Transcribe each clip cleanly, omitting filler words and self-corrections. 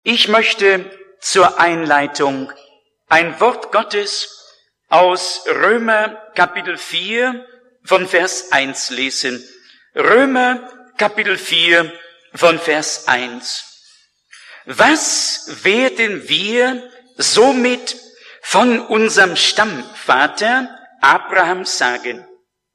Ich möchte zur Einleitung ein Wort Gottes aus Römer Kapitel 4 von Vers 1 lesen. Römer Kapitel 4 von Vers 1. Was werden wir somit von unserem Stammvater Abraham sagen?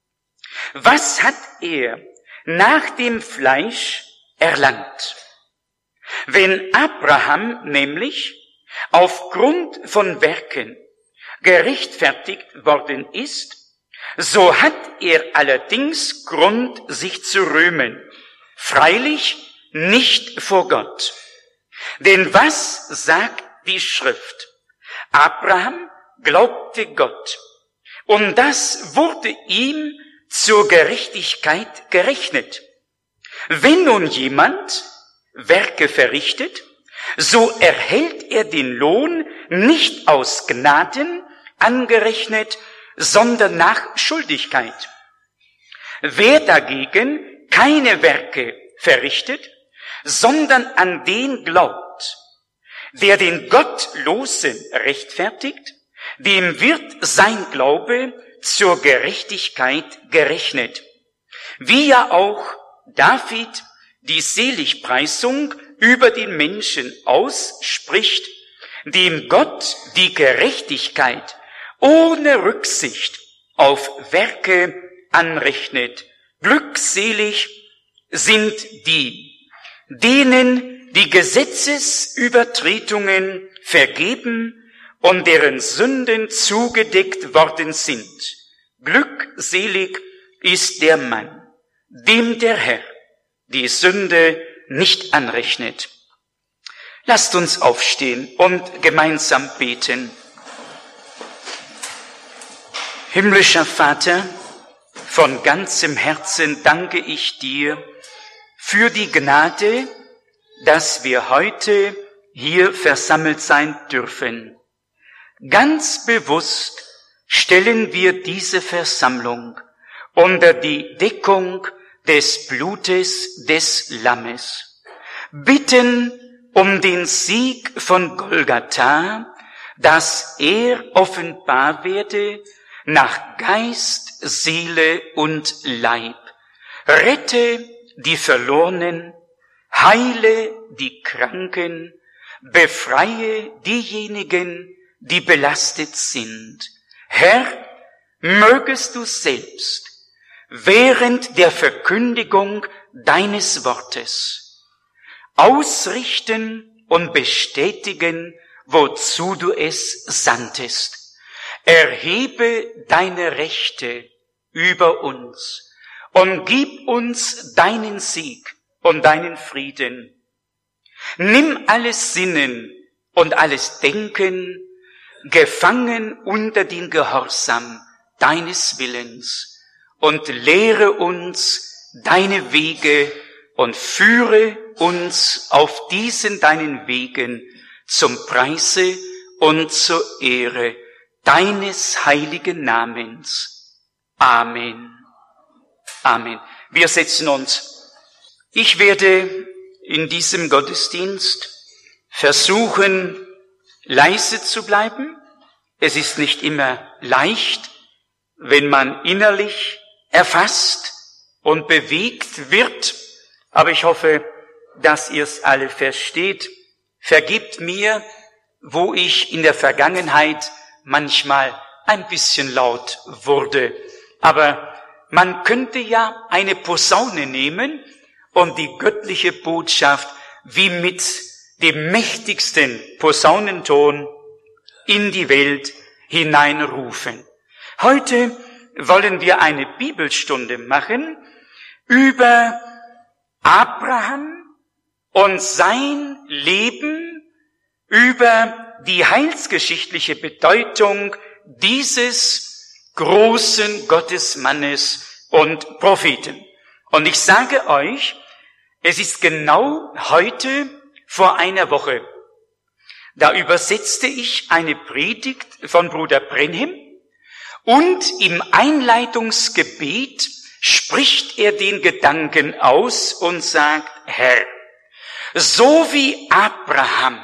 Was hat er nach dem Fleisch erlangt? Wenn Abraham nämlich aufgrund von Werken gerechtfertigt worden ist, so hat er allerdings Grund, sich zu rühmen, freilich nicht vor Gott. Denn was sagt die Schrift? Abraham glaubte Gott, und das wurde ihm zur Gerechtigkeit gerechnet. Wenn nun jemand Werke verrichtet, so erhält er den Lohn nicht aus Gnaden angerechnet, sondern nach Schuldigkeit. Wer dagegen keine Werke verrichtet, sondern an den glaubt, der den Gottlosen rechtfertigt, dem wird sein Glaube zur Gerechtigkeit gerechnet. Wie ja auch David die Seligpreisung über den Menschen ausspricht, dem Gott die Gerechtigkeit ohne Rücksicht auf Werke anrechnet. Glückselig sind die, denen die Gesetzesübertretungen vergeben und deren Sünden zugedeckt worden sind. Glückselig ist der Mann, dem der Herr die Sünde nicht anrechnet. Lasst uns aufstehen und gemeinsam beten. Himmlischer Vater, von ganzem Herzen danke ich dir für die Gnade, dass wir heute hier versammelt sein dürfen. Ganz bewusst stellen wir diese Versammlung unter die Deckung des Blutes des Lammes, bitten um den Sieg von Golgatha, dass er offenbar werde nach Geist, Seele und Leib. Rette die Verlorenen, heile die Kranken, befreie diejenigen, die belastet sind. Herr, mögest du selbst während der Verkündigung deines Wortes ausrichten und bestätigen, wozu du es sandtest. Erhebe deine Rechte über uns und gib uns deinen Sieg und deinen Frieden. Nimm alles Sinnen und alles Denken gefangen unter den Gehorsam deines Willens und lehre uns deine Wege und führe uns auf diesen deinen Wegen zum Preise und zur Ehre deines heiligen Namens. Amen. Amen. Wir setzen uns. Ich werde in diesem Gottesdienst versuchen, leise zu bleiben. Es ist nicht immer leicht, wenn man innerlich erfasst und bewegt wird, aber ich hoffe, dass ihr es alle versteht. Vergibt mir, wo ich in der Vergangenheit manchmal ein bisschen laut wurde. Aber man könnte ja eine Posaune nehmen und die göttliche Botschaft wie mit dem mächtigsten Posaunenton in die Welt hineinrufen. Heute wollen wir eine Bibelstunde machen über Abraham und sein Leben, über die heilsgeschichtliche Bedeutung dieses großen Gottesmannes und Propheten. Und ich sage euch, es ist genau heute vor einer Woche. Da übersetzte ich eine Predigt von Bruder Brenhem und im Einleitungsgebet spricht er den Gedanken aus und sagt, Herr, So wie Abraham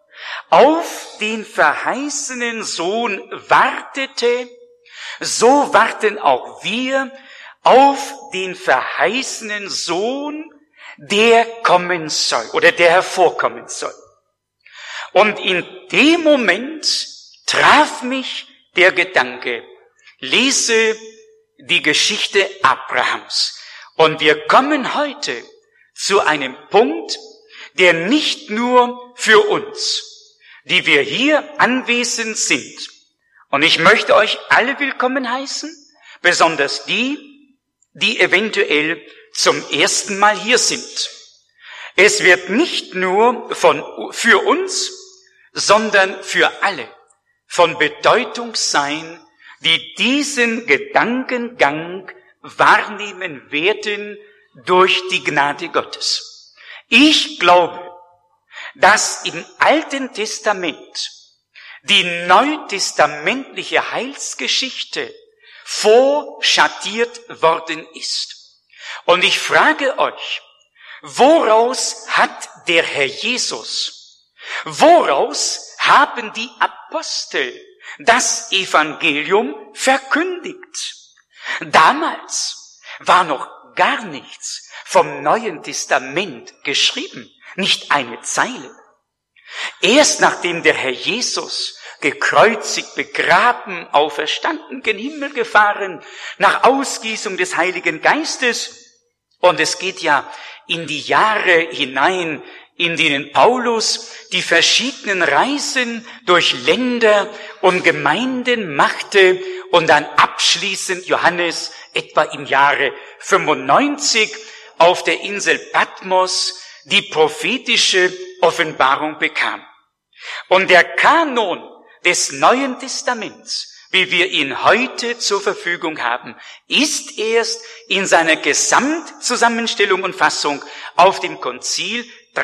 auf den verheißenen Sohn wartete, so warten auch wir auf den verheißenen Sohn, der kommen soll oder der hervorkommen soll. Und in dem Moment traf mich der Gedanke, lese die Geschichte Abrahams. Und wir kommen heute zu einem Punkt, der nicht nur für uns, die wir hier anwesend sind, und ich möchte euch alle willkommen heißen, besonders die eventuell zum ersten Mal hier sind. Es wird nicht nur für uns, sondern für alle von Bedeutung sein, die diesen Gedankengang wahrnehmen werden durch die Gnade Gottes. Ich glaube, dass im Alten Testament die neutestamentliche Heilsgeschichte vorschattiert worden ist. Und ich frage euch, woraus hat der Herr Jesus, woraus haben die Apostel das Evangelium verkündigt? Damals war noch gar nichts vom Neuen Testament geschrieben, nicht eine Zeile. Erst nachdem der Herr Jesus gekreuzigt, begraben, auferstanden, gen Himmel gefahren, nach Ausgießung des Heiligen Geistes, und es geht ja in die Jahre hinein, in denen Paulus die verschiedenen Reisen durch Länder und Gemeinden machte und dann abschließend Johannes etwa im Jahre 95 auf der Insel Patmos die prophetische Offenbarung bekam. Und der Kanon des Neuen Testaments, wie wir ihn heute zur Verfügung haben, ist erst in seiner Gesamtzusammenstellung und Fassung auf dem Konzil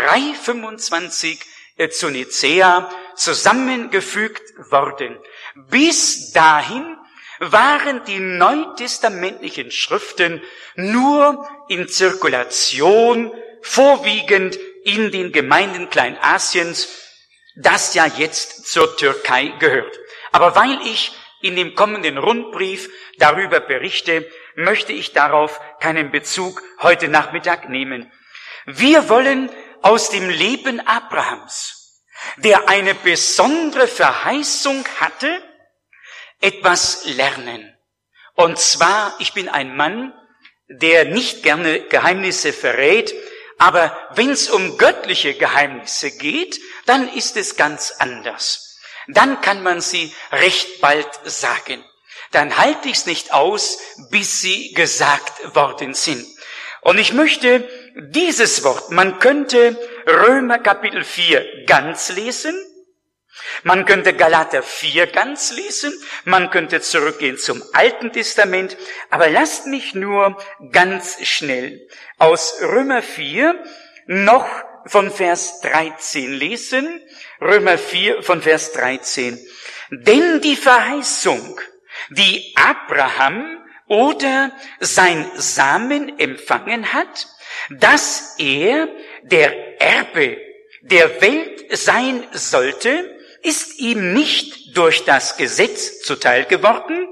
325 zu Nicäa zusammengefügt worden. Bis dahin waren die neutestamentlichen Schriften nur in Zirkulation, vorwiegend in den Gemeinden Kleinasiens, das ja jetzt zur Türkei gehört. Aber weil ich in dem kommenden Rundbrief darüber berichte, möchte ich darauf keinen Bezug heute Nachmittag nehmen. Wir wollen aus dem Leben Abrahams, der eine besondere Verheißung hatte, etwas lernen. Und zwar, ich bin ein Mann, der nicht gerne Geheimnisse verrät, aber wenn es um göttliche Geheimnisse geht, dann ist es ganz anders. Dann kann man sie recht bald sagen. Dann halte ich es nicht aus, bis sie gesagt worden sind. Und ich möchte dieses Wort, man könnte Römer Kapitel 4 ganz lesen, man könnte Galater 4 ganz lesen, man könnte zurückgehen zum Alten Testament, aber lasst mich nur ganz schnell aus Römer 4 noch von Vers 13 lesen. Römer 4 von Vers 13. Denn die Verheißung, die Abraham oder sein Samen empfangen hat, dass er der Erbe der Welt sein sollte, ist ihm nicht durch das Gesetz zuteil geworden,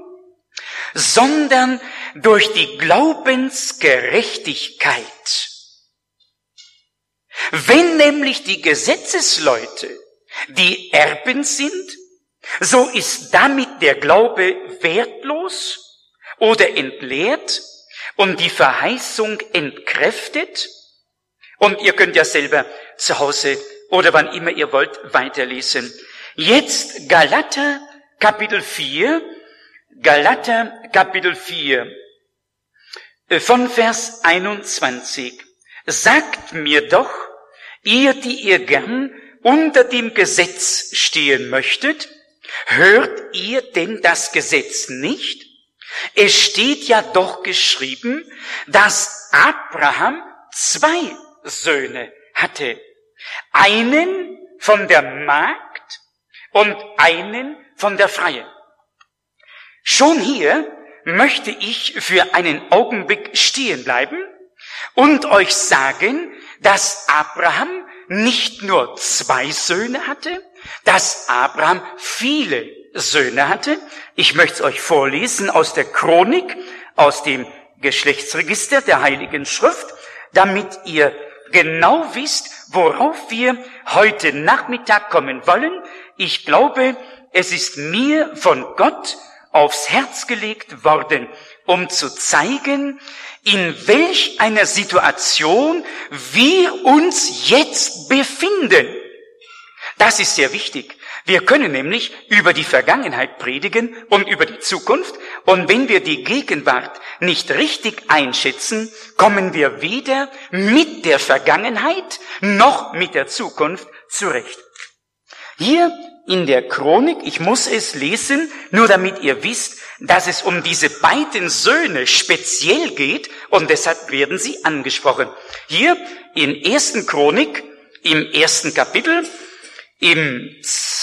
sondern durch die Glaubensgerechtigkeit. Wenn nämlich die Gesetzesleute die Erben sind, so ist damit der Glaube wertlos oder entleert und die Verheißung entkräftet. Und ihr könnt ja selber zu Hause oder wann immer ihr wollt weiterlesen. Jetzt Galater Kapitel 4 von Vers 21. Sagt mir doch, ihr, die ihr gern unter dem Gesetz stehen möchtet, hört ihr denn das Gesetz nicht? Es steht ja doch geschrieben, dass Abraham 2 Söhne hatte. Einen von der Magd und einen von der Freien. Schon hier möchte ich für einen Augenblick stehen bleiben und euch sagen, dass Abraham nicht nur 2 Söhne hatte, dass Abraham viele Söhne hatte. Ich möchte es euch vorlesen aus der Chronik, aus dem Geschlechtsregister der Heiligen Schrift, damit ihr genau wisst, worauf wir heute Nachmittag kommen wollen. Ich glaube, es ist mir von Gott aufs Herz gelegt worden, um zu zeigen, in welch einer Situation wir uns jetzt befinden. Das ist sehr wichtig. Wir können nämlich über die Vergangenheit predigen und über die Zukunft. Und wenn wir die Gegenwart nicht richtig einschätzen, kommen wir weder mit der Vergangenheit noch mit der Zukunft zurecht. Hier in der Chronik, ich muss es lesen, nur damit ihr wisst, dass es um diese beiden Söhne speziell geht und deshalb werden sie angesprochen. Hier in 1. Chronik, im 1. Kapitel, im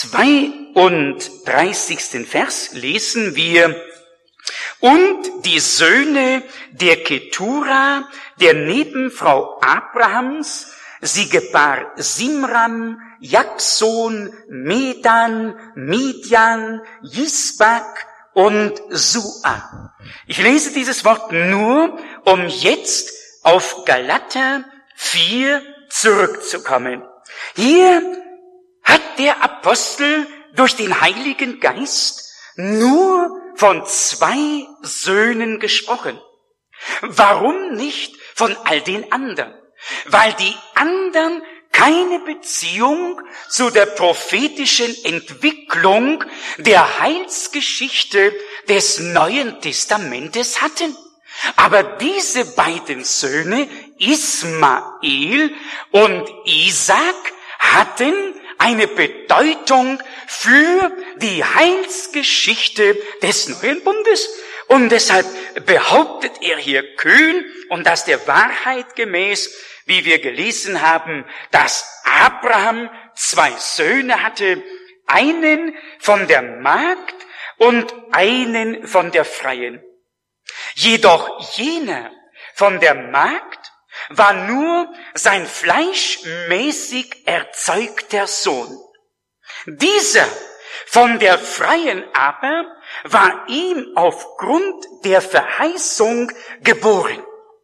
32. Vers lesen wir: Und die Söhne der Ketura, der Nebenfrau Abrahams, sie gebar Simram, Jakson, Medan, Midian, Jisbak und Sua. Ich lese dieses Wort nur, um jetzt auf Galater 4 zurückzukommen. Hier hat der Apostel durch den Heiligen Geist nur von 2 Söhnen gesprochen. Warum nicht von all den anderen? Weil die anderen keine Beziehung zu der prophetischen Entwicklung der Heilsgeschichte des Neuen Testamentes hatten. Aber diese beiden Söhne, Ismael und Isaak, hatten eine Bedeutung für die Heilsgeschichte des Neuen Bundes. Und deshalb behauptet er hier kühn und das der Wahrheit gemäß, wie wir gelesen haben, dass Abraham 2 Söhne hatte, einen von der Magd und einen von der Freien. Jedoch jener von der Magd war nur sein fleischmäßig erzeugter Sohn. Dieser von der Freien aber war ihm aufgrund der Verheißung geboren.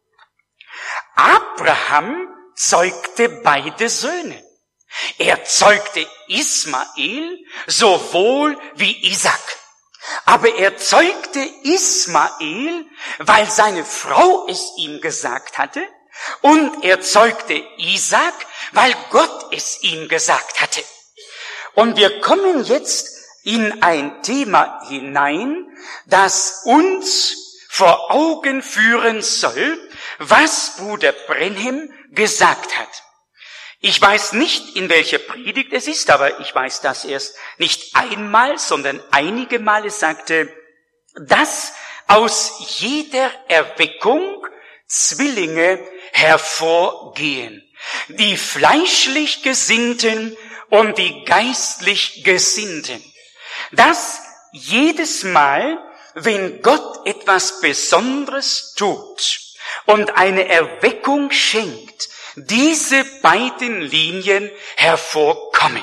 Abraham zeugte beide Söhne. Er zeugte Ismael sowohl wie Isaak. Aber er zeugte Ismael, weil seine Frau es ihm gesagt hatte, und er zeugte Isaak, weil Gott es ihm gesagt hatte. Und wir kommen jetzt in ein Thema hinein, das uns vor Augen führen soll, was Bruder Branham gesagt hat. Ich weiß nicht, in welcher Predigt es ist, aber ich weiß, dass er es nicht einmal, sondern einige Male sagte, dass aus jeder Erweckung Zwillinge hervorgehen, die fleischlich Gesinnten und die geistlich Gesinnten. Dass jedes Mal, wenn Gott etwas Besonderes tut und eine Erweckung schenkt, diese beiden Linien hervorkommen.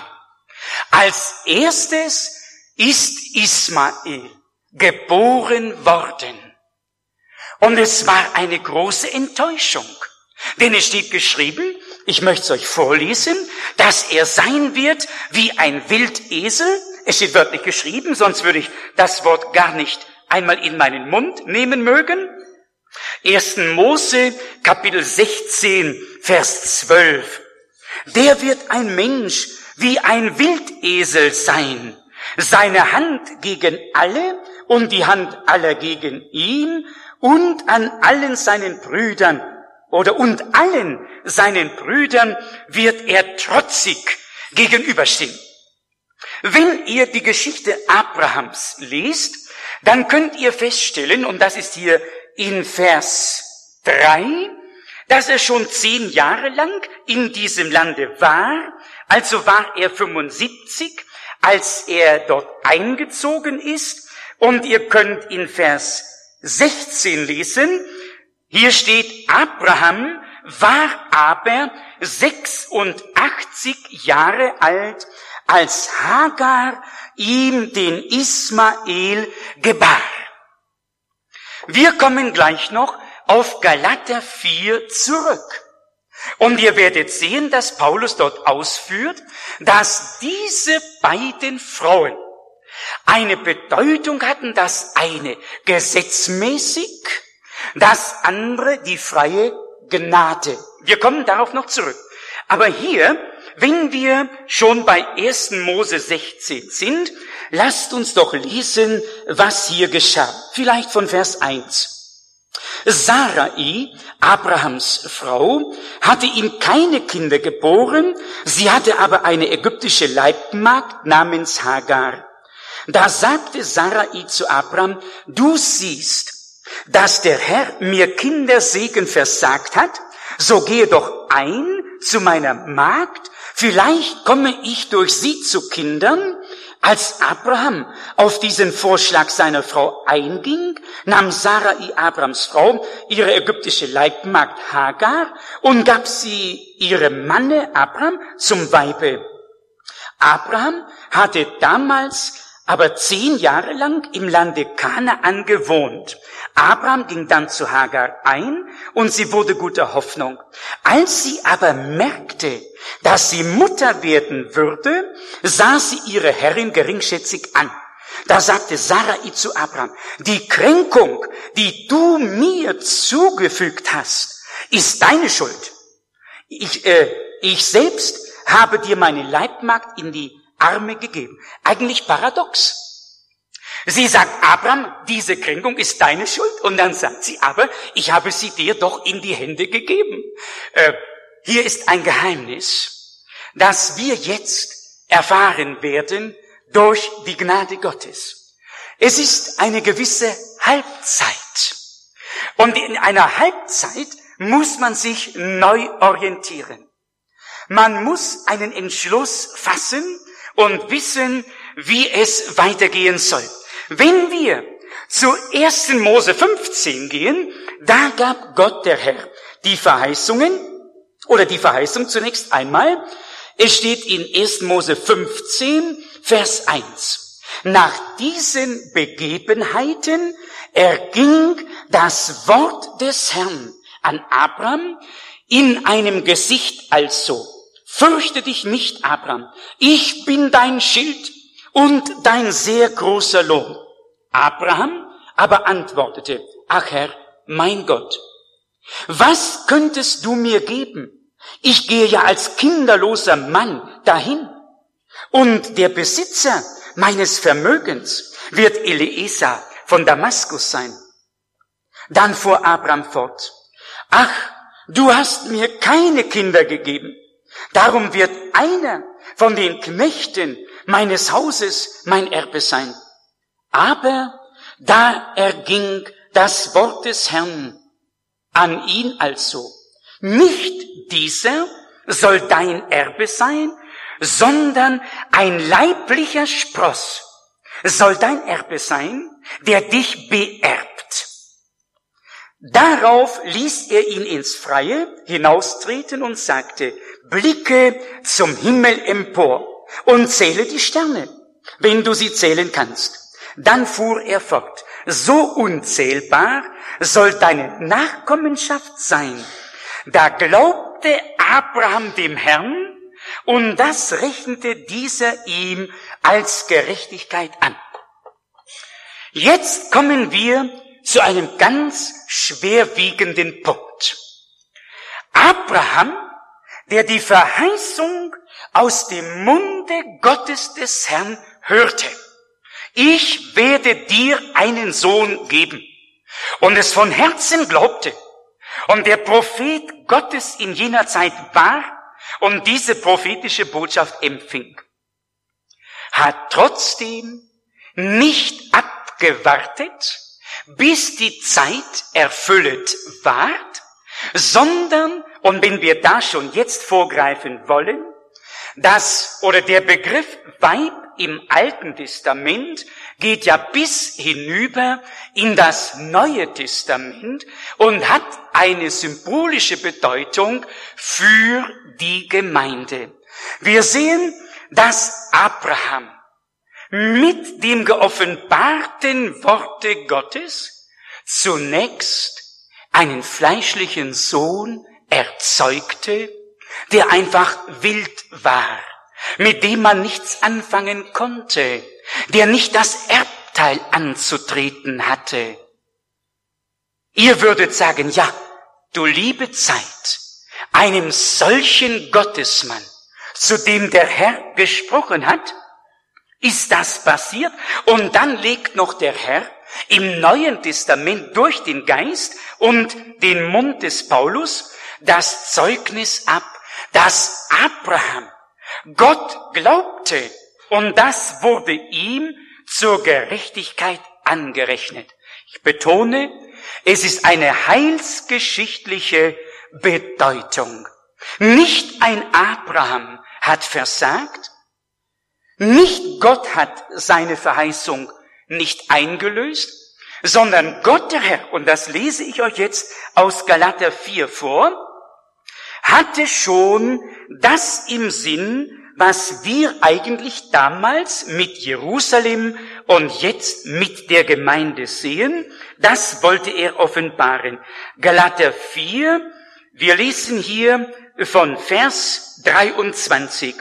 Als erstes ist Ismael geboren worden. Und es war eine große Enttäuschung. Denn es steht geschrieben, ich möchte es euch vorlesen, dass er sein wird wie ein Wildesel. Es steht wörtlich geschrieben, sonst würde ich das Wort gar nicht einmal in meinen Mund nehmen mögen. 1. Mose, Kapitel 16, Vers 12. Der wird ein Mensch wie ein Wildesel sein. Seine Hand gegen alle und die Hand aller gegen ihn und an allen seinen Brüdern und allen seinen Brüdern wird er trotzig gegenüberstehen. Wenn ihr die Geschichte Abrahams lest, dann könnt ihr feststellen, und das ist hier in Vers 3, dass er schon 10 Jahre lang in diesem Lande war, also war er 75, als er dort eingezogen ist, und ihr könnt in Vers 16 lesen, hier steht, Abraham war aber 86 Jahre alt, als Hagar ihm den Ismael gebar. Wir kommen gleich noch auf Galater 4 zurück. Und ihr werdet sehen, dass Paulus dort ausführt, dass diese beiden Frauen eine Bedeutung hatten, das eine gesetzmäßig, das andere die freie Gnade. Wir kommen darauf noch zurück. Aber hier, wenn wir schon bei 1. Mose 16 sind, lasst uns doch lesen, was hier geschah. Vielleicht von Vers 1. Sarai, Abrahams Frau, hatte ihm keine Kinder geboren, sie hatte aber eine ägyptische Leibmagd namens Hagar. Da sagte Sarai zu Abraham, du siehst, dass der Herr mir Kindersegen versagt hat, so gehe doch ein zu meiner Magd, vielleicht komme ich durch sie zu Kindern. Als Abraham auf diesen Vorschlag seiner Frau einging, nahm Sarai, Abrahams Frau, ihre ägyptische Leibmagd Hagar und gab sie ihrem Manne Abraham zum Weibe. Abraham hatte damals aber 10 Jahre lang im Lande Kanaan gewohnt. Abraham ging dann zu Hagar ein und sie wurde guter Hoffnung. Als sie aber merkte, dass sie Mutter werden würde, sah sie ihre Herrin geringschätzig an. Da sagte Sarai zu Abraham, die Kränkung, die du mir zugefügt hast, ist deine Schuld. Ich selbst habe dir meine Leibmagd in die Arme gegeben. Eigentlich paradox. Sie sagt, Abraham, diese Kränkung ist deine Schuld. Und dann sagt sie, aber ich habe sie dir doch in die Hände gegeben. Hier ist ein Geheimnis, das wir jetzt erfahren werden durch die Gnade Gottes. Es ist eine gewisse Halbzeit. Und in einer Halbzeit muss man sich neu orientieren. Man muss einen Entschluss fassen und wissen, wie es weitergehen soll. Wenn wir zu 1. Mose 15 gehen, da gab Gott der Herr die Verheißungen, oder die Verheißung zunächst einmal. Es steht in 1. Mose 15, Vers 1. Nach diesen Begebenheiten erging das Wort des Herrn an Abraham in einem Gesicht also. Fürchte dich nicht, Abraham, ich bin dein Schild und dein sehr großer Lohn. Abraham aber antwortete, ach Herr, mein Gott, was könntest du mir geben? Ich gehe ja als kinderloser Mann dahin. Und der Besitzer meines Vermögens wird Eliezer von Damaskus sein. Dann fuhr Abraham fort, ach, du hast mir keine Kinder gegeben. Darum wird einer von den Knechten meines Hauses mein Erbe sein. Aber da erging das Wort des Herrn an ihn also. Nicht dieser soll dein Erbe sein, sondern ein leiblicher Spross soll dein Erbe sein, der dich beerbt. Darauf ließ er ihn ins Freie hinaustreten und sagte, blicke zum Himmel empor und zähle die Sterne, wenn du sie zählen kannst. Dann fuhr er fort, so unzählbar soll deine Nachkommenschaft sein. Da glaubte Abraham dem Herrn, und das rechnete dieser ihm als Gerechtigkeit an. Jetzt kommen wir zu einem ganz schwerwiegenden Punkt. Abraham, der die Verheißung aus dem Munde Gottes des Herrn hörte, ich werde dir einen Sohn geben, und es von Herzen glaubte, und der Prophet Gottes in jener Zeit war und diese prophetische Botschaft empfing, hat trotzdem nicht abgewartet, bis die Zeit erfüllt ward, sondern, und wenn wir da schon jetzt vorgreifen wollen, der Begriff Weib im Alten Testament geht ja bis hinüber in das Neue Testament und hat eine symbolische Bedeutung für die Gemeinde. Wir sehen, dass Abraham mit dem geoffenbarten Worte Gottes zunächst einen fleischlichen Sohn erzeugte, der einfach wild war, mit dem man nichts anfangen konnte, der nicht das Erbteil anzutreten hatte. Ihr würdet sagen, ja, du liebe Zeit, einem solchen Gottesmann, zu dem der Herr gesprochen hat, ist das passiert? Und dann legt noch der Herr im Neuen Testament durch den Geist und den Mund des Paulus das Zeugnis ab, dass Abraham Gott glaubte und das wurde ihm zur Gerechtigkeit angerechnet. Ich betone, es ist eine heilsgeschichtliche Bedeutung. Nicht ein Abraham hat versagt, nicht Gott hat seine Verheißung nicht eingelöst, sondern Gott der Herr, und das lese ich euch jetzt aus Galater 4 vor, hatte schon das im Sinn, was wir eigentlich damals mit Jerusalem und jetzt mit der Gemeinde sehen. Das wollte er offenbaren. Galater 4, wir lesen hier von Vers 23.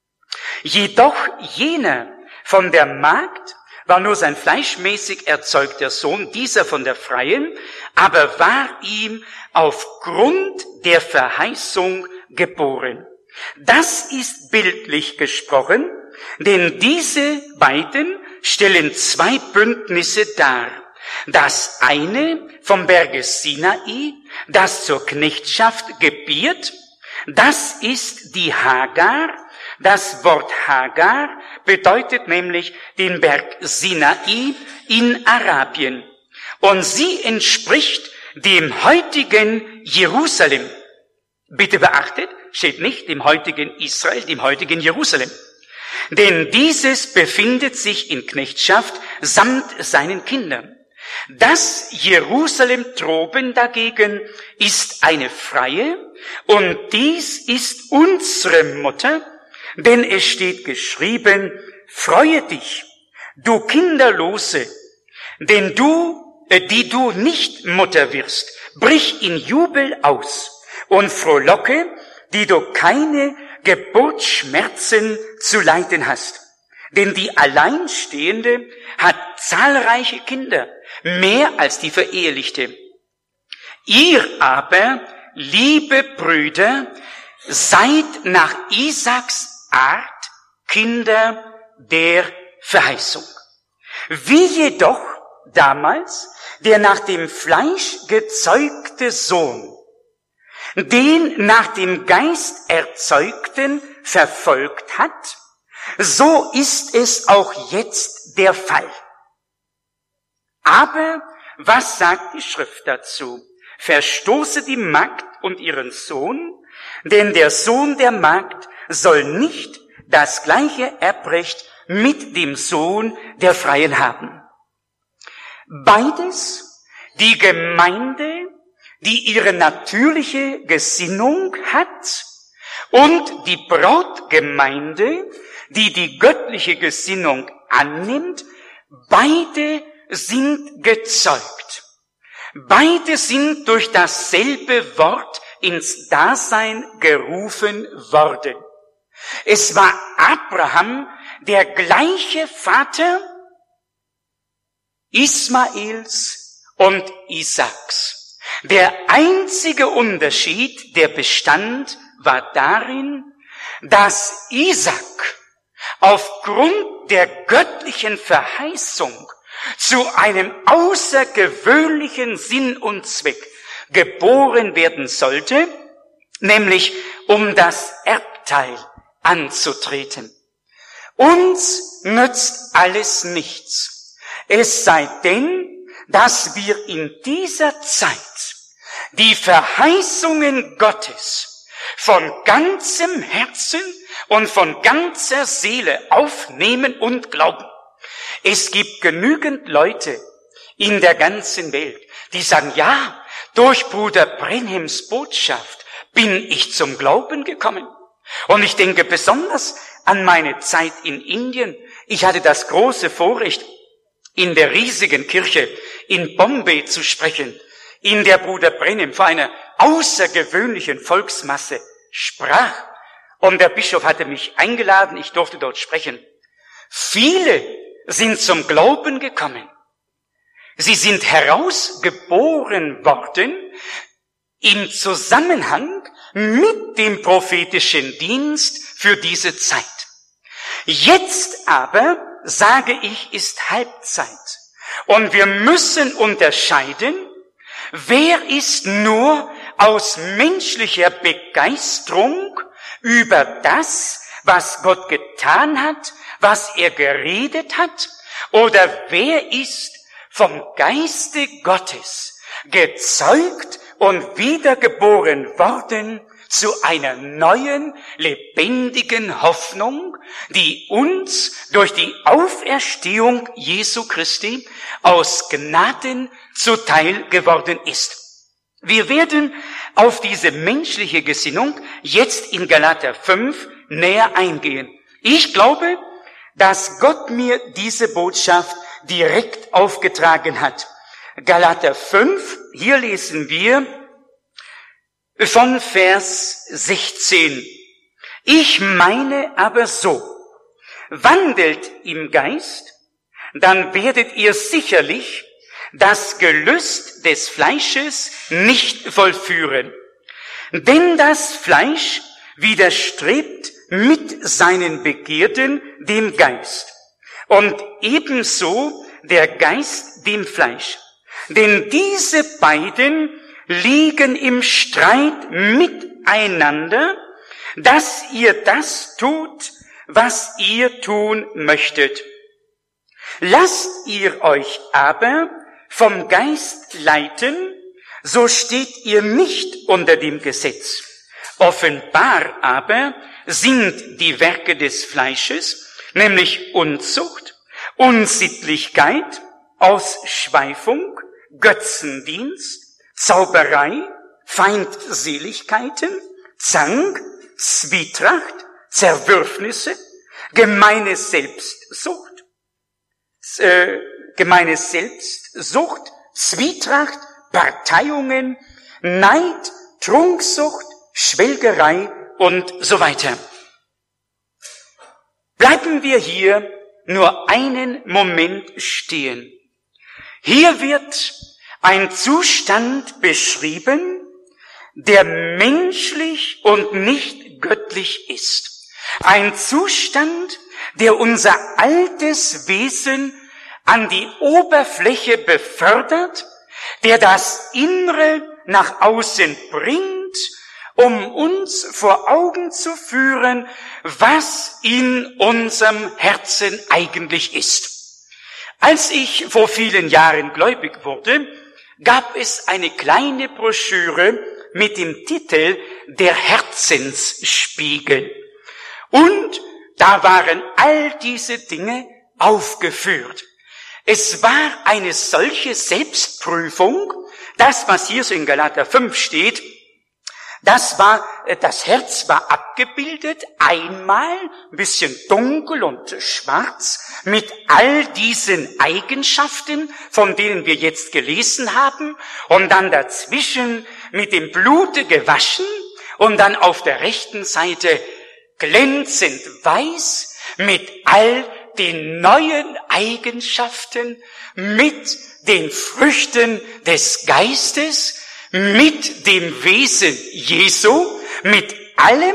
Jedoch jener von der Magd war nur sein fleischmäßig erzeugter Sohn, dieser von der Freien, aber war ihm aufgrund der Verheißung geboren. Das ist bildlich gesprochen, denn diese beiden stellen zwei Bündnisse dar. Das eine vom Berge Sinai, das zur Knechtschaft gebiert, das ist die Hagar. Das Wort Hagar bedeutet nämlich den Berg Sinai in Arabien. Und sie entspricht dem heutigen Jerusalem. Bitte beachtet, steht nicht dem heutigen Israel, dem heutigen Jerusalem. Denn dieses befindet sich in Knechtschaft samt seinen Kindern. Das Jerusalem droben dagegen ist eine Freie und dies ist unsere Mutter, denn es steht geschrieben, freue dich, du Kinderlose, denn die du nicht Mutter wirst, brich in Jubel aus und frohlocke, die du keine Geburtsschmerzen zu leiden hast. Denn die Alleinstehende hat zahlreiche Kinder, mehr als die Verehelichte. Ihr aber, liebe Brüder, seid nach Isaaks Art Kinder der Verheißung. Wie jedoch damals der nach dem Fleisch gezeugte Sohn den nach dem Geist erzeugten verfolgt hat, so ist es auch jetzt der Fall. Aber was sagt die Schrift dazu? Verstoße die Magd und ihren Sohn, denn der Sohn der Magd soll nicht das gleiche Erbrecht mit dem Sohn der Freien haben. Beides, die Gemeinde, die ihre natürliche Gesinnung hat, und die Brautgemeinde, die die göttliche Gesinnung annimmt, beide sind gezeugt. Beide sind durch dasselbe Wort ins Dasein gerufen worden. Es war Abraham, der gleiche Vater Ismaels und Isaaks. Der einzige Unterschied, der bestand, war darin, dass Isaak aufgrund der göttlichen Verheißung zu einem außergewöhnlichen Sinn und Zweck geboren werden sollte, nämlich um das Erbteil anzutreten. Uns nützt alles nichts, es sei denn, dass wir in dieser Zeit die Verheißungen Gottes von ganzem Herzen und von ganzer Seele aufnehmen und glauben. Es gibt genügend Leute in der ganzen Welt, die sagen, ja, durch Bruder Branhams Botschaft bin ich zum Glauben gekommen. Und ich denke besonders an meine Zeit in Indien. Ich hatte das große Vorrecht, in der riesigen Kirche in Bombay zu sprechen, in der Bruder Branham vor einer außergewöhnlichen Volksmasse sprach. Und der Bischof hatte mich eingeladen, ich durfte dort sprechen. Viele sind zum Glauben gekommen. Sie sind herausgeboren worden im Zusammenhang mit dem prophetischen Dienst für diese Zeit. Jetzt aber, sage ich, ist Halbzeit. Und wir müssen unterscheiden, wer ist nur aus menschlicher Begeisterung über das, was Gott getan hat, was er geredet hat, oder wer ist vom Geiste Gottes gezeugt und wiedergeboren worden zu einer neuen, lebendigen Hoffnung, die uns durch die Auferstehung Jesu Christi aus Gnaden zuteil geworden ist. Wir werden auf diese menschliche Gesinnung jetzt in Galater 5 näher eingehen. Ich glaube, dass Gott mir diese Botschaft direkt aufgetragen hat. Galater 5, hier lesen wir von Vers 16. Ich meine aber so, wandelt im Geist, dann werdet ihr sicherlich das Gelüst des Fleisches nicht vollführen. Denn das Fleisch widerstrebt mit seinen Begierden dem Geist und ebenso der Geist dem Fleisch. Denn diese beiden liegen im Streit miteinander, dass ihr das tut, was ihr tun möchtet. Lasst ihr euch aber vom Geist leiten, so steht ihr nicht unter dem Gesetz. Offenbar aber sind die Werke des Fleisches, nämlich Unzucht, Unsittlichkeit, Ausschweifung, Götzendienst, Zauberei, Feindseligkeiten, Zank, Zwietracht, Zerwürfnisse, gemeine Selbstsucht, Zwietracht, Parteiungen, Neid, Trunksucht, Schwelgerei und so weiter. Bleiben wir hier nur einen Moment stehen. Hier wird ein Zustand beschrieben, der menschlich und nicht göttlich ist. Ein Zustand, der unser altes Wesen an die Oberfläche befördert, der das Innere nach außen bringt, um uns vor Augen zu führen, was in unserem Herzen eigentlich ist. Als ich vor vielen Jahren gläubig wurde, gab es eine kleine Broschüre mit dem Titel Der Herzensspiegel. Und da waren all diese Dinge aufgeführt. Es war eine solche Selbstprüfung, das, was hier so in Galater 5 steht, das Herz war abgebildet, einmal ein bisschen dunkel und schwarz, mit all diesen Eigenschaften, von denen wir jetzt gelesen haben, und dann dazwischen mit dem Blute gewaschen und dann auf der rechten Seite glänzend weiß, mit all den neuen Eigenschaften, mit den Früchten des Geistes, mit dem Wesen Jesu, mit allem,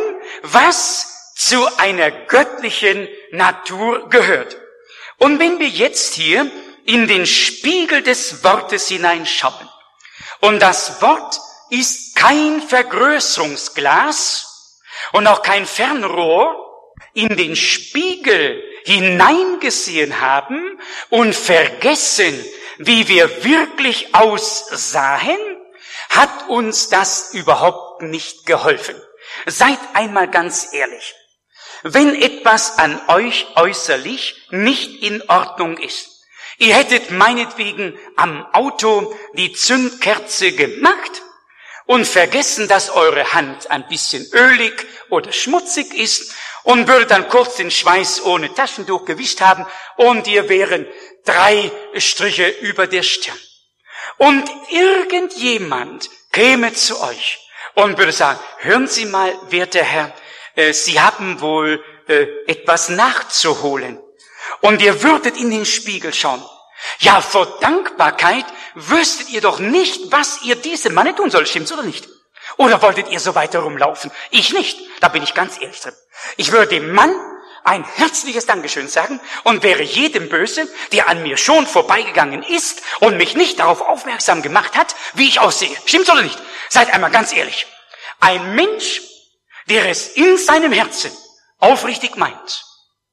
was zu einer göttlichen Natur gehört. Und wenn wir jetzt hier in den Spiegel des Wortes hineinschauen, und das Wort ist kein Vergrößerungsglas und auch kein Fernrohr, in den Spiegel hineingesehen haben und vergessen, wie wir wirklich aussahen, hat uns das überhaupt nicht geholfen. Seid einmal ganz ehrlich. wenn etwas an euch äußerlich nicht in Ordnung ist. Ihr hättet meinetwegen am Auto die Zündkerze gemacht und vergessen, dass eure Hand ein bisschen ölig oder schmutzig ist und würdet dann kurz den Schweiß ohne Taschentuch gewischt haben und ihr wären 3 Striche über der Stirn. Und irgendjemand käme zu euch und würde sagen, hören Sie mal, werter Herr, Sie haben wohl etwas nachzuholen. Und ihr würdet in den Spiegel schauen. Ja, vor Dankbarkeit wüsstet ihr doch nicht, was ihr diesem Mann tun soll, stimmt's oder nicht? Oder wolltet ihr so weiter rumlaufen? Ich nicht, da bin ich ganz ehrlich drin. Ich würde dem Mann ein herzliches Dankeschön sagen und wäre jedem böse, der an mir schon vorbeigegangen ist und mich nicht darauf aufmerksam gemacht hat, wie ich aussehe. Stimmt's oder nicht? Seid einmal ganz ehrlich. Ein Mensch, der es in seinem Herzen aufrichtig meint,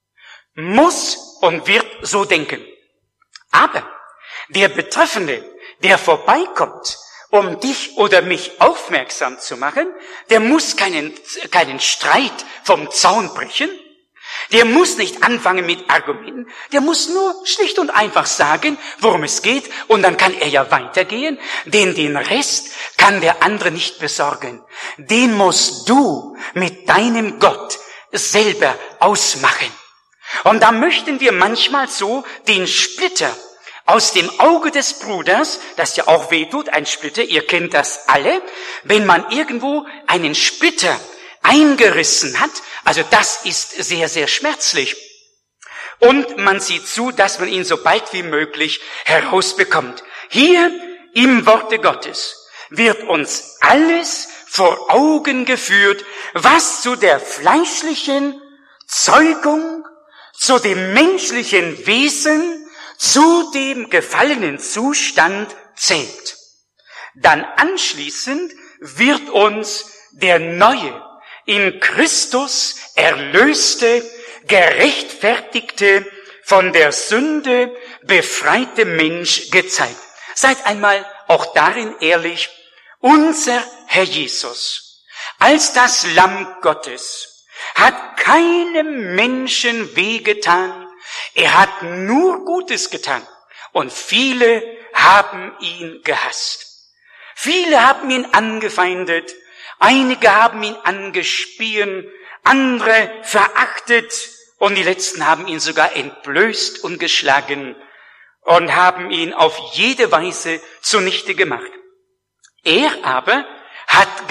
muss und wird so denken. Aber der Betreffende, der vorbeikommt, um dich oder mich aufmerksam zu machen, der muss keinen Streit vom Zaun brechen, der muss nicht anfangen mit Argumenten, der muss nur schlicht und einfach sagen, worum es geht, und dann kann er ja weitergehen, denn den Rest kann der andere nicht besorgen. Den musst du mit deinem Gott selber ausmachen. Und da möchten wir manchmal so den Splitter aus dem Auge des Bruders, das ja auch wehtut, ein Splitter, ihr kennt das alle, wenn man irgendwo einen Splitter eingerissen hat, also das ist sehr, sehr schmerzlich. Und man sieht zu, dass man ihn so bald wie möglich herausbekommt. Hier im Worte Gottes wird uns alles vor Augen geführt, was zu der fleischlichen Zeugung, zu dem menschlichen Wesen, zu dem gefallenen Zustand zählt. Dann anschließend wird uns der neue, in Christus erlöste, gerechtfertigte, von der Sünde befreite Mensch gezeigt. Seid einmal auch darin ehrlich, unser Herr Jesus, als das Lamm Gottes, hat keinem Menschen wehgetan, er hat nur Gutes getan und viele haben ihn gehasst. Viele haben ihn angefeindet, einige haben ihn angespien, andere verachtet und die letzten haben ihn sogar entblößt und geschlagen und haben ihn auf jede Weise zunichte gemacht. Er aber hat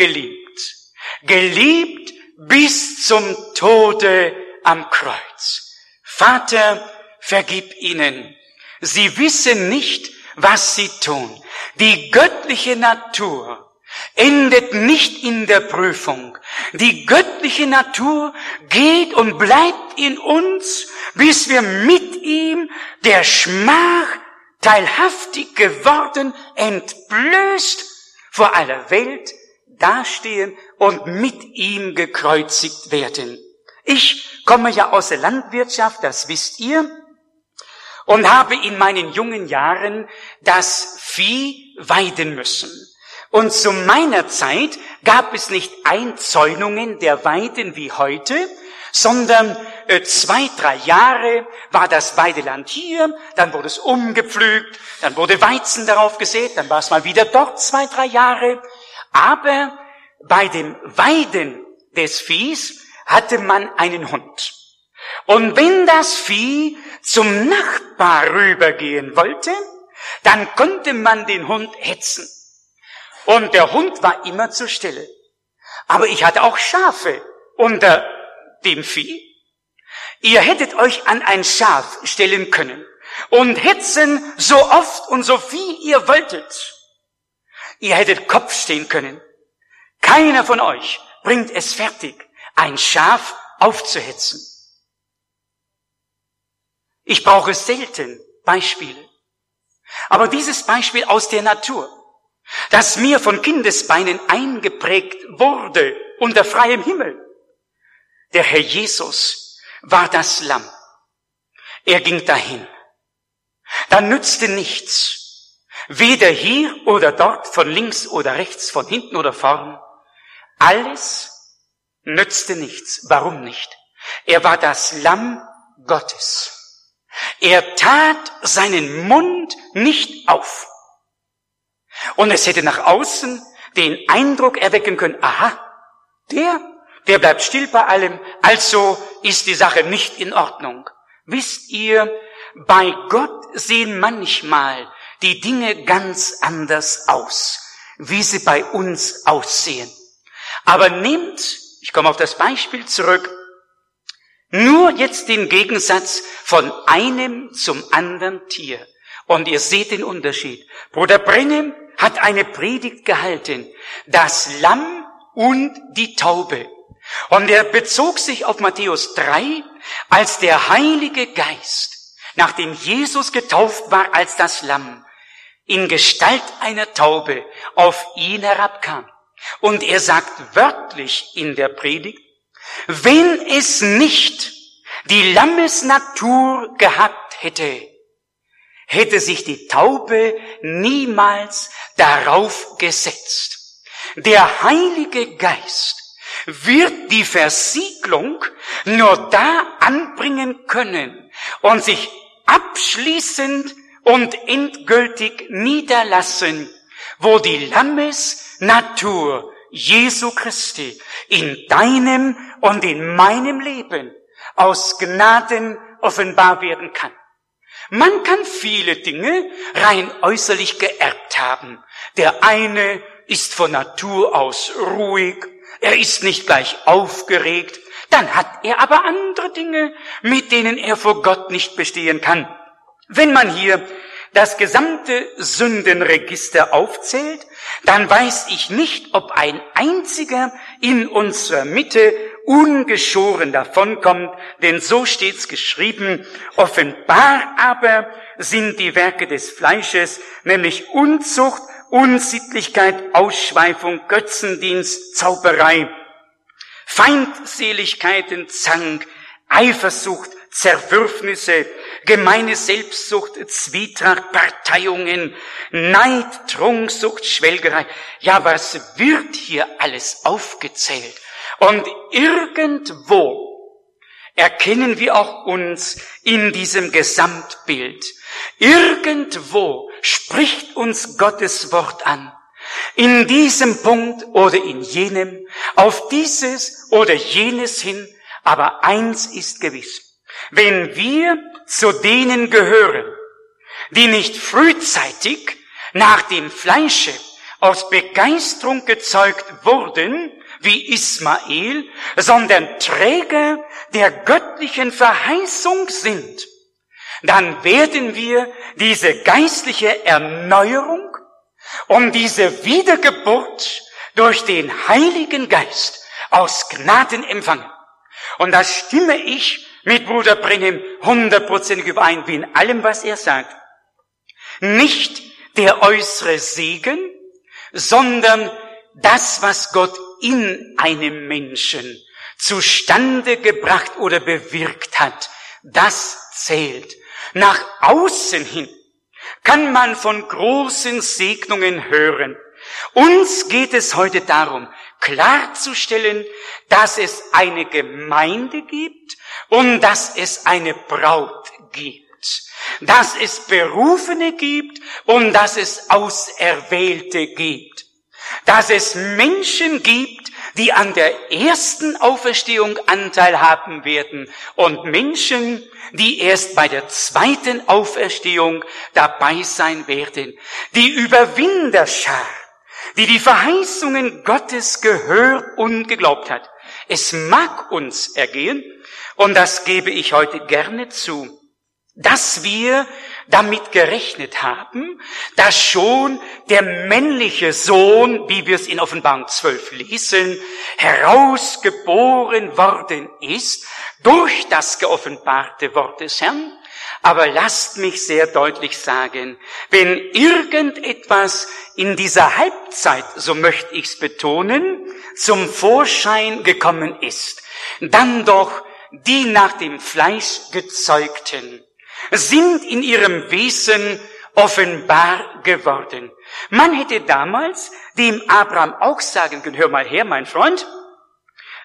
geliebt bis zum Tode am Kreuz. Vater, vergib ihnen. Sie wissen nicht, was sie tun. Die göttliche Natur endet nicht in der Prüfung. Die göttliche Natur geht und bleibt in uns, bis wir mit ihm der Schmach teilhaftig geworden, entblößt vor aller Welt dastehen und mit ihm gekreuzigt werden. Ich komme ja aus der Landwirtschaft, das wisst ihr, und habe in meinen jungen Jahren das Vieh weiden müssen. Und zu meiner Zeit gab es nicht Einzäunungen der Weiden wie heute, sondern 2-3 Jahre war das Weideland hier, dann wurde es umgepflügt, dann wurde Weizen darauf gesät, dann war es mal wieder dort 2-3 Jahre. Aber bei dem Weiden des Viehs hatte man einen Hund. Und wenn das Vieh zum Nachbar rübergehen wollte, dann konnte man den Hund hetzen. Und der Hund war immer zur Stelle. Aber ich hatte auch Schafe unter dem Vieh. Ihr hättet euch an ein Schaf stellen können und hetzen so oft und so viel ihr wolltet. Ihr hättet Kopf stehen können. Keiner von euch bringt es fertig, ein Schaf aufzuhetzen. Ich brauche selten Beispiele. Aber dieses Beispiel aus der Natur, das mir von Kindesbeinen eingeprägt wurde unter freiem Himmel. Der Herr Jesus war das Lamm. Er ging dahin. Da nützte nichts. Weder hier oder dort, von links oder rechts, von hinten oder vorn. Alles nützte nichts. Warum nicht? Er war das Lamm Gottes. Er tat seinen Mund nicht auf. Und es hätte nach außen den Eindruck erwecken können, aha, der bleibt still bei allem, also ist die Sache nicht in Ordnung. Wisst ihr, bei Gott sehen manchmal die Dinge ganz anders aus, wie sie bei uns aussehen. Aber nehmt, ich komme auf das Beispiel zurück, nur jetzt den Gegensatz von einem zum anderen Tier. Und ihr seht den Unterschied. Bruder Branham hat eine Predigt gehalten, das Lamm und die Taube. Und er bezog sich auf Matthäus 3, als der Heilige Geist, nachdem Jesus getauft war als das Lamm, in Gestalt einer Taube auf ihn herabkam. Und er sagt wörtlich in der Predigt, wenn es nicht die Lammesnatur gehabt hätte, hätte sich die Taube niemals darauf gesetzt. Der Heilige Geist wird die Versiegelung nur da anbringen können und sich abschließend und endgültig niederlassen, wo die Lammesnatur Jesu Christi in deinem und in meinem Leben aus Gnaden offenbar werden kann. Man kann viele Dinge rein äußerlich geerbt haben. Der eine ist von Natur aus ruhig, er ist nicht gleich aufgeregt, dann hat er aber andere Dinge, mit denen er vor Gott nicht bestehen kann. Wenn man hier das gesamte Sündenregister aufzählt, dann weiß ich nicht, ob ein einziger in unserer Mitte ungeschoren davonkommt, denn so steht's geschrieben, offenbar aber sind die Werke des Fleisches, nämlich Unzucht, Unsittlichkeit, Ausschweifung, Götzendienst, Zauberei, Feindseligkeiten, Zank, Eifersucht, Zerwürfnisse, gemeine Selbstsucht, Zwietracht, Parteiungen, Neid, Trunksucht, Schwelgerei. Ja, was wird hier alles aufgezählt? Und irgendwo erkennen wir auch uns in diesem Gesamtbild. Irgendwo spricht uns Gottes Wort an. In diesem Punkt oder in jenem, auf dieses oder jenes hin. Aber eins ist gewiss. Wenn wir zu denen gehören, die nicht frühzeitig nach dem Fleische aus Begeisterung gezeugt wurden, wie Ismael, sondern Träger der göttlichen Verheißung sind, dann werden wir diese geistliche Erneuerung und diese Wiedergeburt durch den Heiligen Geist aus Gnaden empfangen. Und da stimme ich mit Bruder Branham 100% überein, wie in allem, was er sagt. Nicht der äußere Segen, sondern das, was Gott in einem Menschen zustande gebracht oder bewirkt hat, das zählt. Nach außen hin kann man von großen Segnungen hören. Uns geht es heute darum, klarzustellen, dass es eine Gemeinde gibt und dass es eine Braut gibt. Dass es Berufene gibt und dass es Auserwählte gibt. Dass es Menschen gibt, die an der ersten Auferstehung Anteil haben werden und Menschen, die erst bei der zweiten Auferstehung dabei sein werden. Die Überwinderschar, die die Verheißungen Gottes gehört und geglaubt hat. Es mag uns ergehen, und das gebe ich heute gerne zu, dass wir damit gerechnet haben, dass schon der männliche Sohn, wie wir es in Offenbarung 12 lesen, herausgeboren worden ist durch das geoffenbarte Wort des Herrn. Aber lasst mich sehr deutlich sagen, wenn irgendetwas in dieser Halbzeit, so möchte ich es betonen, zum Vorschein gekommen ist, dann doch die nach dem Fleisch gezeugten sind in ihrem Wesen offenbar geworden. Man hätte damals dem Abraham auch sagen können, hör mal her, mein Freund,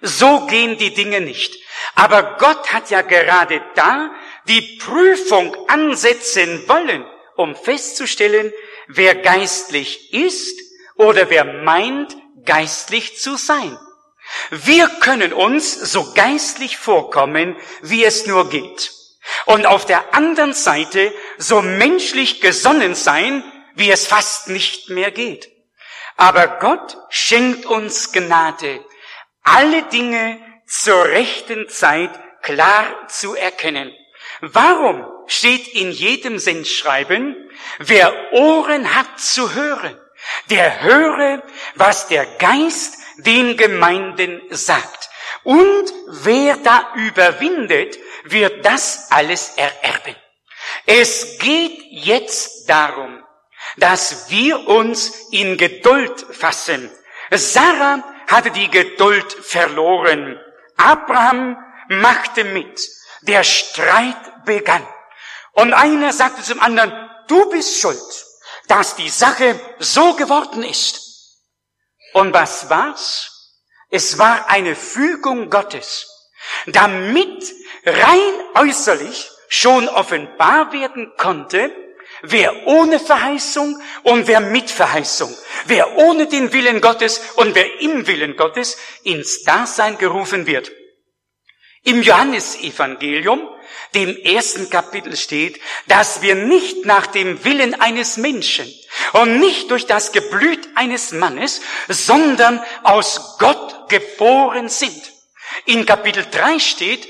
So gehen die Dinge nicht. Aber Gott hat ja gerade da die Prüfung ansetzen wollen, um festzustellen, wer geistlich ist oder wer meint, geistlich zu sein. Wir können uns so geistlich vorkommen, wie es nur geht. Und auf der anderen Seite so menschlich gesonnen sein, wie es fast nicht mehr geht. Aber Gott schenkt uns Gnade, alle Dinge zur rechten Zeit klar zu erkennen. Warum steht in jedem Sendschreiben, wer Ohren hat zu hören, der höre, was der Geist den Gemeinden sagt. Und wer da überwindet, wird das alles ererben. Es geht jetzt darum, dass wir uns in Geduld fassen. Sarah hatte die Geduld verloren. Abraham machte mit. Der Streit begann. Und einer sagte zum anderen, du bist schuld, dass die Sache so geworden ist. Und was war's? Es war eine Fügung Gottes, damit rein äußerlich schon offenbar werden konnte, wer ohne Verheißung und wer mit Verheißung, wer ohne den Willen Gottes und wer im Willen Gottes ins Dasein gerufen wird. Im Johannesevangelium, dem 1. Kapitel steht, dass wir nicht nach dem Willen eines Menschen und nicht durch das Geblüt eines Mannes, sondern aus Gott geboren sind. In Kapitel 3 steht,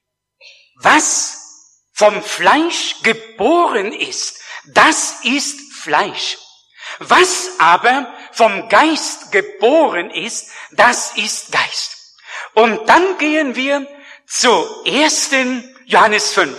was vom Fleisch geboren ist, das ist Fleisch. Was aber vom Geist geboren ist, das ist Geist. Und dann gehen wir zu 1. Johannes 5.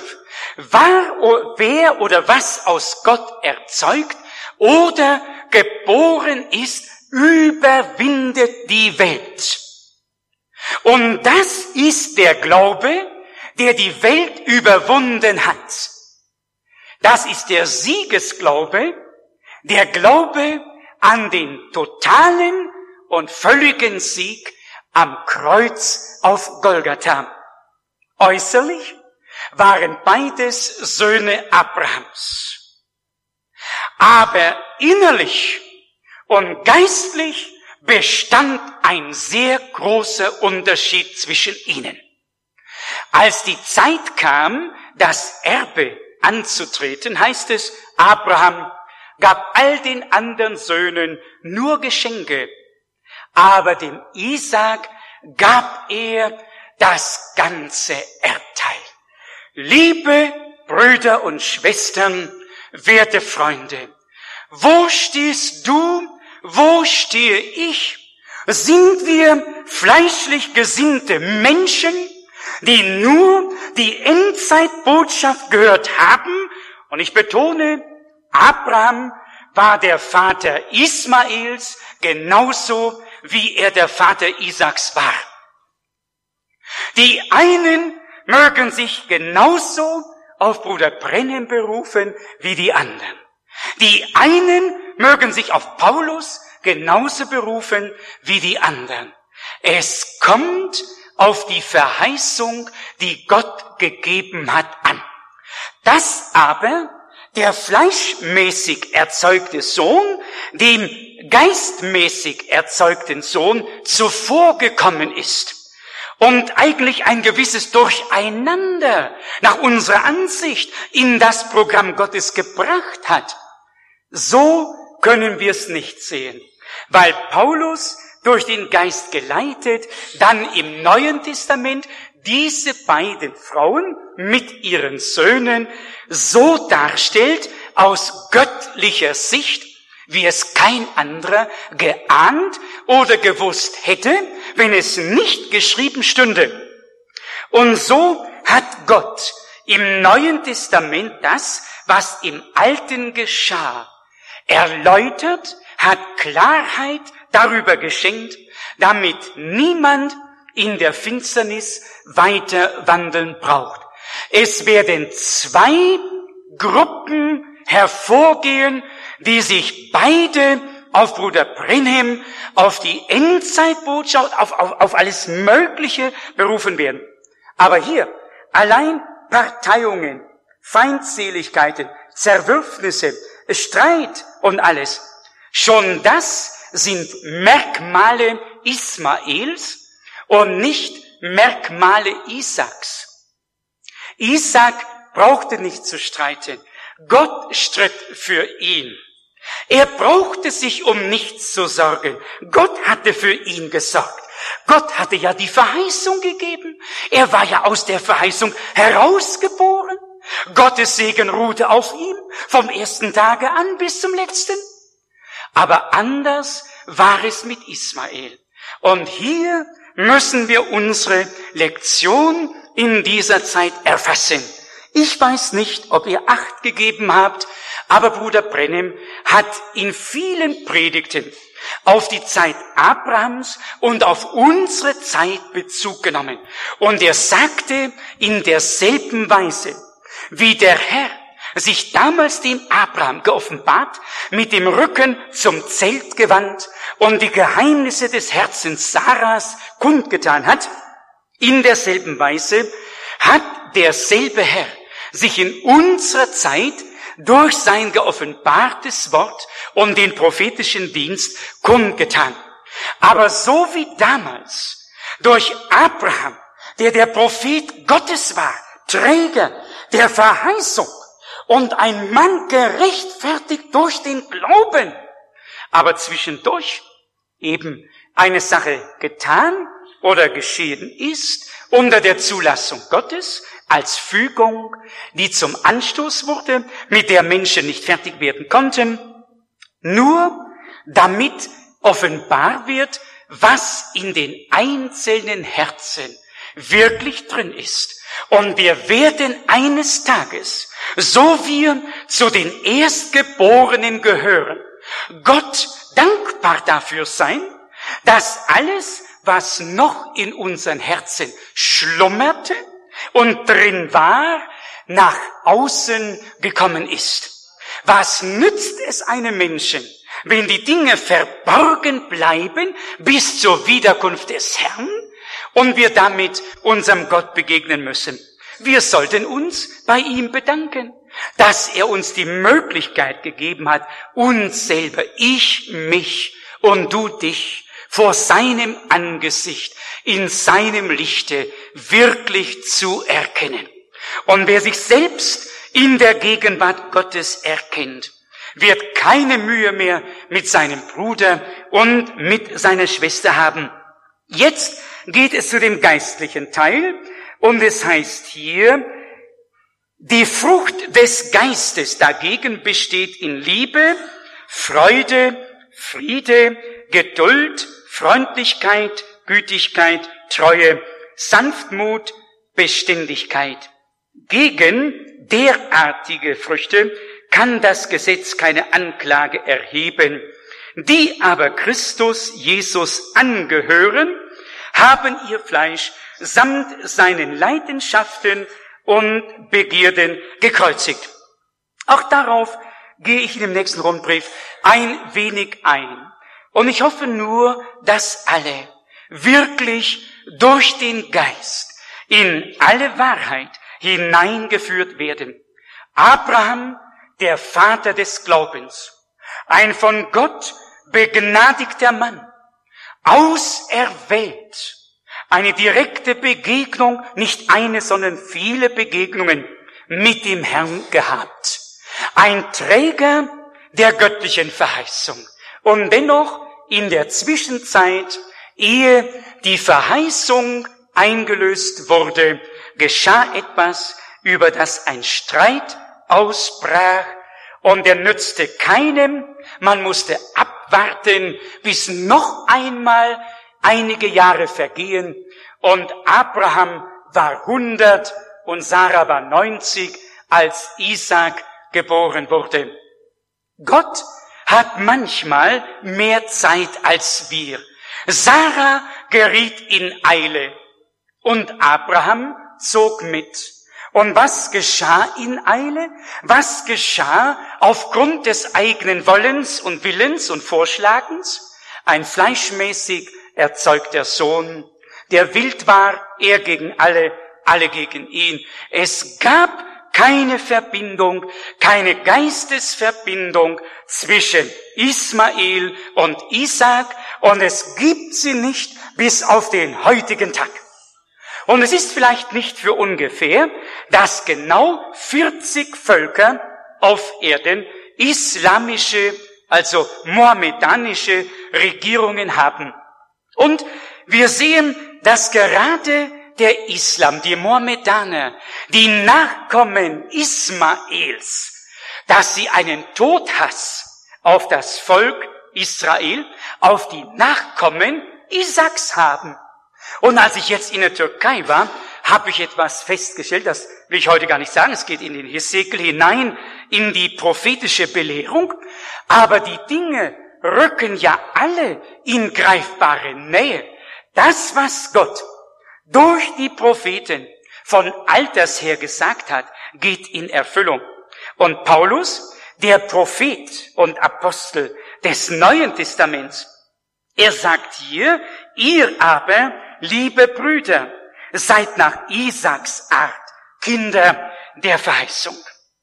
Wer oder was aus Gott erzeugt oder geboren ist, überwindet die Welt. Und das ist der Glaube, der die Welt überwunden hat. Das ist der Siegesglaube, der Glaube an den totalen und völligen Sieg am Kreuz auf Golgatha. Äußerlich waren beides Söhne Abrahams. Aber innerlich und geistlich bestand ein sehr großer Unterschied zwischen ihnen. Als die Zeit kam, das Erbe anzutreten, heißt es, Abraham gab all den anderen Söhnen nur Geschenke, aber dem Isaak gab er das ganze Erbteil. Liebe Brüder und Schwestern, werte Freunde, wo stehst du, wo stehe ich? Sind wir fleischlich gesinnte Menschen, die nur die Endzeitbotschaft gehört haben? Und ich betone, Abraham war der Vater Ismaels, genauso wie er der Vater Isaaks war. Die einen mögen sich genauso auf Bruder Brenhem berufen wie die anderen. Die einen mögen sich auf Paulus genauso berufen wie die anderen. Es kommt auf die Verheißung, die Gott gegeben hat, an. Dass aber der fleischmäßig erzeugte Sohn dem geistmäßig erzeugten Sohn zuvorgekommen ist und eigentlich ein gewisses Durcheinander nach unserer Ansicht in das Programm Gottes gebracht hat, so können wir es nicht sehen, weil Paulus durch den Geist geleitet dann im Neuen Testament diese beiden Frauen mit ihren Söhnen so darstellt aus göttlicher Sicht, wie es kein anderer geahnt oder gewusst hätte, wenn es nicht geschrieben stünde. Und so hat Gott im Neuen Testament das, was im Alten geschah, erläutert, hat Klarheit darüber geschenkt, damit niemand in der Finsternis weiter wandeln braucht. Es werden zwei Gruppen hervorgehen, die sich beide auf Bruder Brenhem, auf die Endzeitbotschaft, auf alles Mögliche berufen werden. Aber hier, allein Parteiungen, Feindseligkeiten, Zerwürfnisse, Streit und alles, schon das sind Merkmale Ismaels und nicht Merkmale Isaaks. Isaak brauchte nicht zu streiten. Gott stritt für ihn. Er brauchte sich um nichts zu sorgen. Gott hatte für ihn gesorgt. Gott hatte ja die Verheißung gegeben. Er war ja aus der Verheißung herausgeboren. Gottes Segen ruhte auf ihm vom ersten Tage an bis zum letzten. Aber anders war es mit Ismael. Und hier müssen wir unsere Lektion in dieser Zeit erfassen. Ich weiß nicht, ob ihr Acht gegeben habt, aber Bruder Brenhem hat in vielen Predigten auf die Zeit Abrahams und auf unsere Zeit Bezug genommen. Und er sagte in derselben Weise, wie der Herr sich damals dem Abraham geoffenbart, mit dem Rücken zum Zelt gewandt und die Geheimnisse des Herzens Sarahs kundgetan hat, in derselben Weise hat derselbe Herr sich in unserer Zeit durch sein geoffenbartes Wort und den prophetischen Dienst kundgetan. Aber so wie damals durch Abraham, der Prophet Gottes war, Träger der Verheißung und ein Mann gerechtfertigt durch den Glauben, aber zwischendurch eben eine Sache getan oder geschehen ist unter der Zulassung Gottes, als Fügung, die zum Anstoß wurde, mit der Menschen nicht fertig werden konnten, nur damit offenbar wird, was in den einzelnen Herzen wirklich drin ist. Und wir werden eines Tages, so wir zu den Erstgeborenen gehören, Gott dankbar dafür sein, dass alles, was noch in unseren Herzen schlummerte und drin war, nach außen gekommen ist. Was nützt es einem Menschen, wenn die Dinge verborgen bleiben bis zur Wiederkunft des Herrn und wir damit unserem Gott begegnen müssen? Wir sollten uns bei ihm bedanken, dass er uns die Möglichkeit gegeben hat, uns selber, ich, mich und du, dich, vor seinem Angesicht, in seinem Lichte wirklich zu erkennen. Und wer sich selbst in der Gegenwart Gottes erkennt, wird keine Mühe mehr mit seinem Bruder und mit seiner Schwester haben. Jetzt geht es zu dem geistlichen Teil und es heißt hier, die Frucht des Geistes dagegen besteht in Liebe, Freude, Friede, Geduld, Freundlichkeit, Gütigkeit, Treue, Sanftmut, Beständigkeit. Gegen derartige Früchte kann das Gesetz keine Anklage erheben. Die aber Christus Jesus angehören, haben ihr Fleisch samt seinen Leidenschaften und Begierden gekreuzigt. Auch darauf gehe ich in dem nächsten Rundbrief ein wenig ein. Und ich hoffe nur, dass alle wirklich durch den Geist in alle Wahrheit hineingeführt werden. Abraham, der Vater des Glaubens, ein von Gott begnadigter Mann, auserwählt, eine direkte Begegnung, nicht eine, sondern viele Begegnungen mit dem Herrn gehabt. Ein Träger der göttlichen Verheißung. Und dennoch in der Zwischenzeit, ehe die Verheißung eingelöst wurde, geschah etwas, über das ein Streit ausbrach und er nützte keinem. Man musste abwarten, bis noch einmal einige Jahre vergehen und Abraham war 100 und Sarah war 90, als Isaak geboren wurde. Gott hat manchmal mehr Zeit als wir. Sarah geriet in Eile und Abraham zog mit. Und was geschah in Eile? Was geschah aufgrund des eigenen Wollens und Willens und Vorschlagens? Ein fleischmäßig erzeugter Sohn, der wild war, er gegen alle, alle gegen ihn. Es gab keine Verbindung, keine Geistesverbindung zwischen Ismael und Isaak, und es gibt sie nicht bis auf den heutigen Tag. Und es ist vielleicht nicht für ungefähr, dass genau 40 Völker auf Erden islamische, also mohammedanische Regierungen haben. Und wir sehen, dass gerade der Islam, die Mohammedaner, die Nachkommen Ismaels, dass sie einen Todhass auf das Volk Israel, auf die Nachkommen Isaaks haben. Und als ich jetzt in der Türkei war, habe ich etwas festgestellt, das will ich heute gar nicht sagen, es geht in den Hesekiel hinein, in die prophetische Belehrung, aber die Dinge rücken ja alle in greifbare Nähe. Das, was Gott durch die Propheten von alters her gesagt hat, geht in Erfüllung. Und Paulus, der Prophet und Apostel des Neuen Testaments, er sagt hier, ihr aber, liebe Brüder, seid nach Isaaks Art Kinder der Verheißung.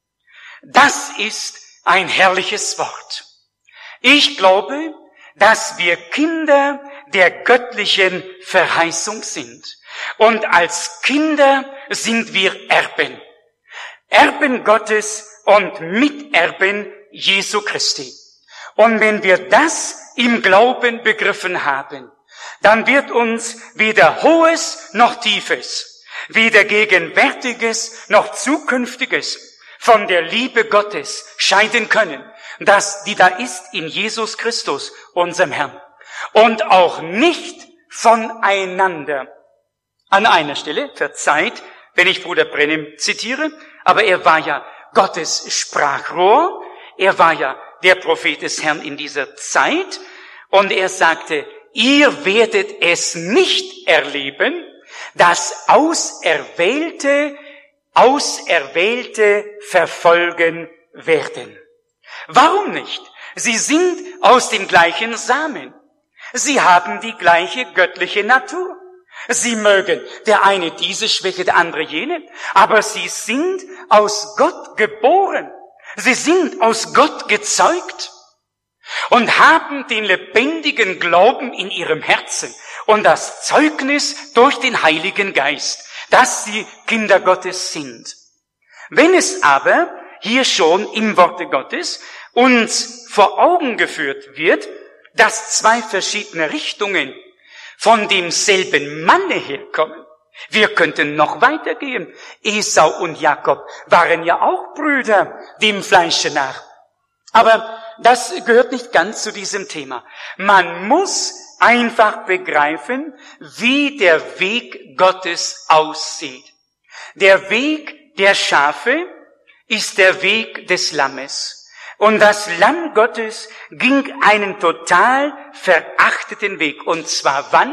Das ist ein herrliches Wort. Ich glaube, dass wir Kinder der göttlichen Verheißung sind. Und als Kinder sind wir Erben. Erben Gottes und Miterben Jesu Christi. Und wenn wir das im Glauben begriffen haben, dann wird uns weder Hohes noch Tiefes, weder Gegenwärtiges noch Zukünftiges von der Liebe Gottes scheiden können, die da ist in Jesus Christus, unserem Herrn. Und auch nicht voneinander. An einer Stelle, verzeiht, wenn ich Bruder Brennim zitiere, aber er war ja Gottes Sprachrohr, er war ja der Prophet des Herrn in dieser Zeit, und er sagte, ihr werdet es nicht erleben, dass Auserwählte verfolgen werden. Warum nicht? Sie sind aus dem gleichen Samen. Sie haben die gleiche göttliche Natur. Sie mögen der eine diese Schwäche, der andere jene, aber sie sind aus Gott geboren. Sie sind aus Gott gezeugt und haben den lebendigen Glauben in ihrem Herzen und das Zeugnis durch den Heiligen Geist, dass sie Kinder Gottes sind. Wenn es aber hier schon im Worte Gottes uns vor Augen geführt wird, dass zwei verschiedene Richtungen von demselben Manne herkommen. Wir könnten noch weitergehen. Esau und Jakob waren ja auch Brüder dem Fleische nach. Aber das gehört nicht ganz zu diesem Thema. Man muss einfach begreifen, wie der Weg Gottes aussieht. Der Weg der Schafe ist der Weg des Lammes. Und das Lamm Gottes ging einen total verachteten Weg. Und zwar wann?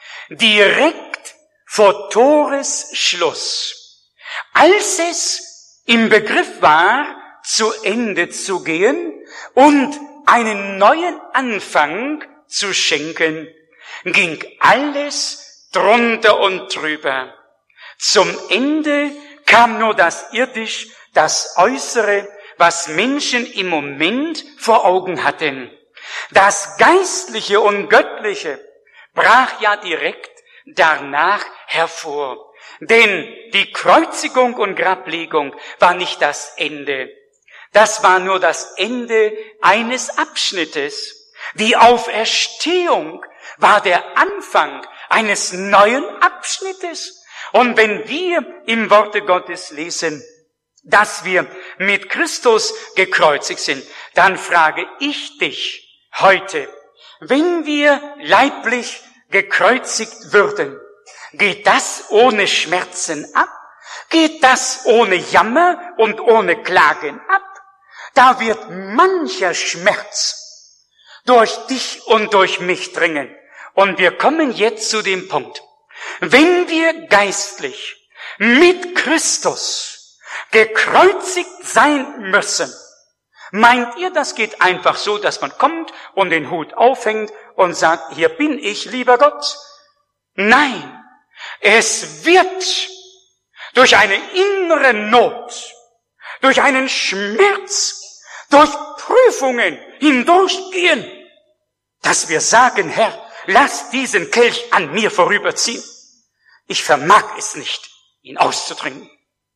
Direkt vor Tores Schluss. Als es im Begriff war, zu Ende zu gehen und einen neuen Anfang zu schenken, ging alles drunter und drüber. Zum Ende kam nur das Irdisch, das Äußere, was Menschen im Moment vor Augen hatten. Das Geistliche und Göttliche brach ja direkt danach hervor. Denn die Kreuzigung und Grablegung war nicht das Ende. Das war nur das Ende eines Abschnittes. Die Auferstehung war der Anfang eines neuen Abschnittes. Und wenn wir im Worte Gottes lesen, dass wir mit Christus gekreuzigt sind, dann frage ich dich heute, wenn wir leiblich gekreuzigt würden, geht das ohne Schmerzen ab? Geht das ohne Jammer und ohne Klagen ab? Da wird mancher Schmerz durch dich und durch mich dringen. Und wir kommen jetzt zu dem Punkt. Wenn wir geistlich mit Christus gekreuzigt sein müssen. Meint ihr, das geht einfach so, dass man kommt und den Hut aufhängt und sagt, hier bin ich, lieber Gott? Nein, es wird durch eine innere Not, durch einen Schmerz, durch Prüfungen hindurchgehen, dass wir sagen, Herr, lass diesen Kelch an mir vorüberziehen. Ich vermag es nicht, ihn auszutrinken.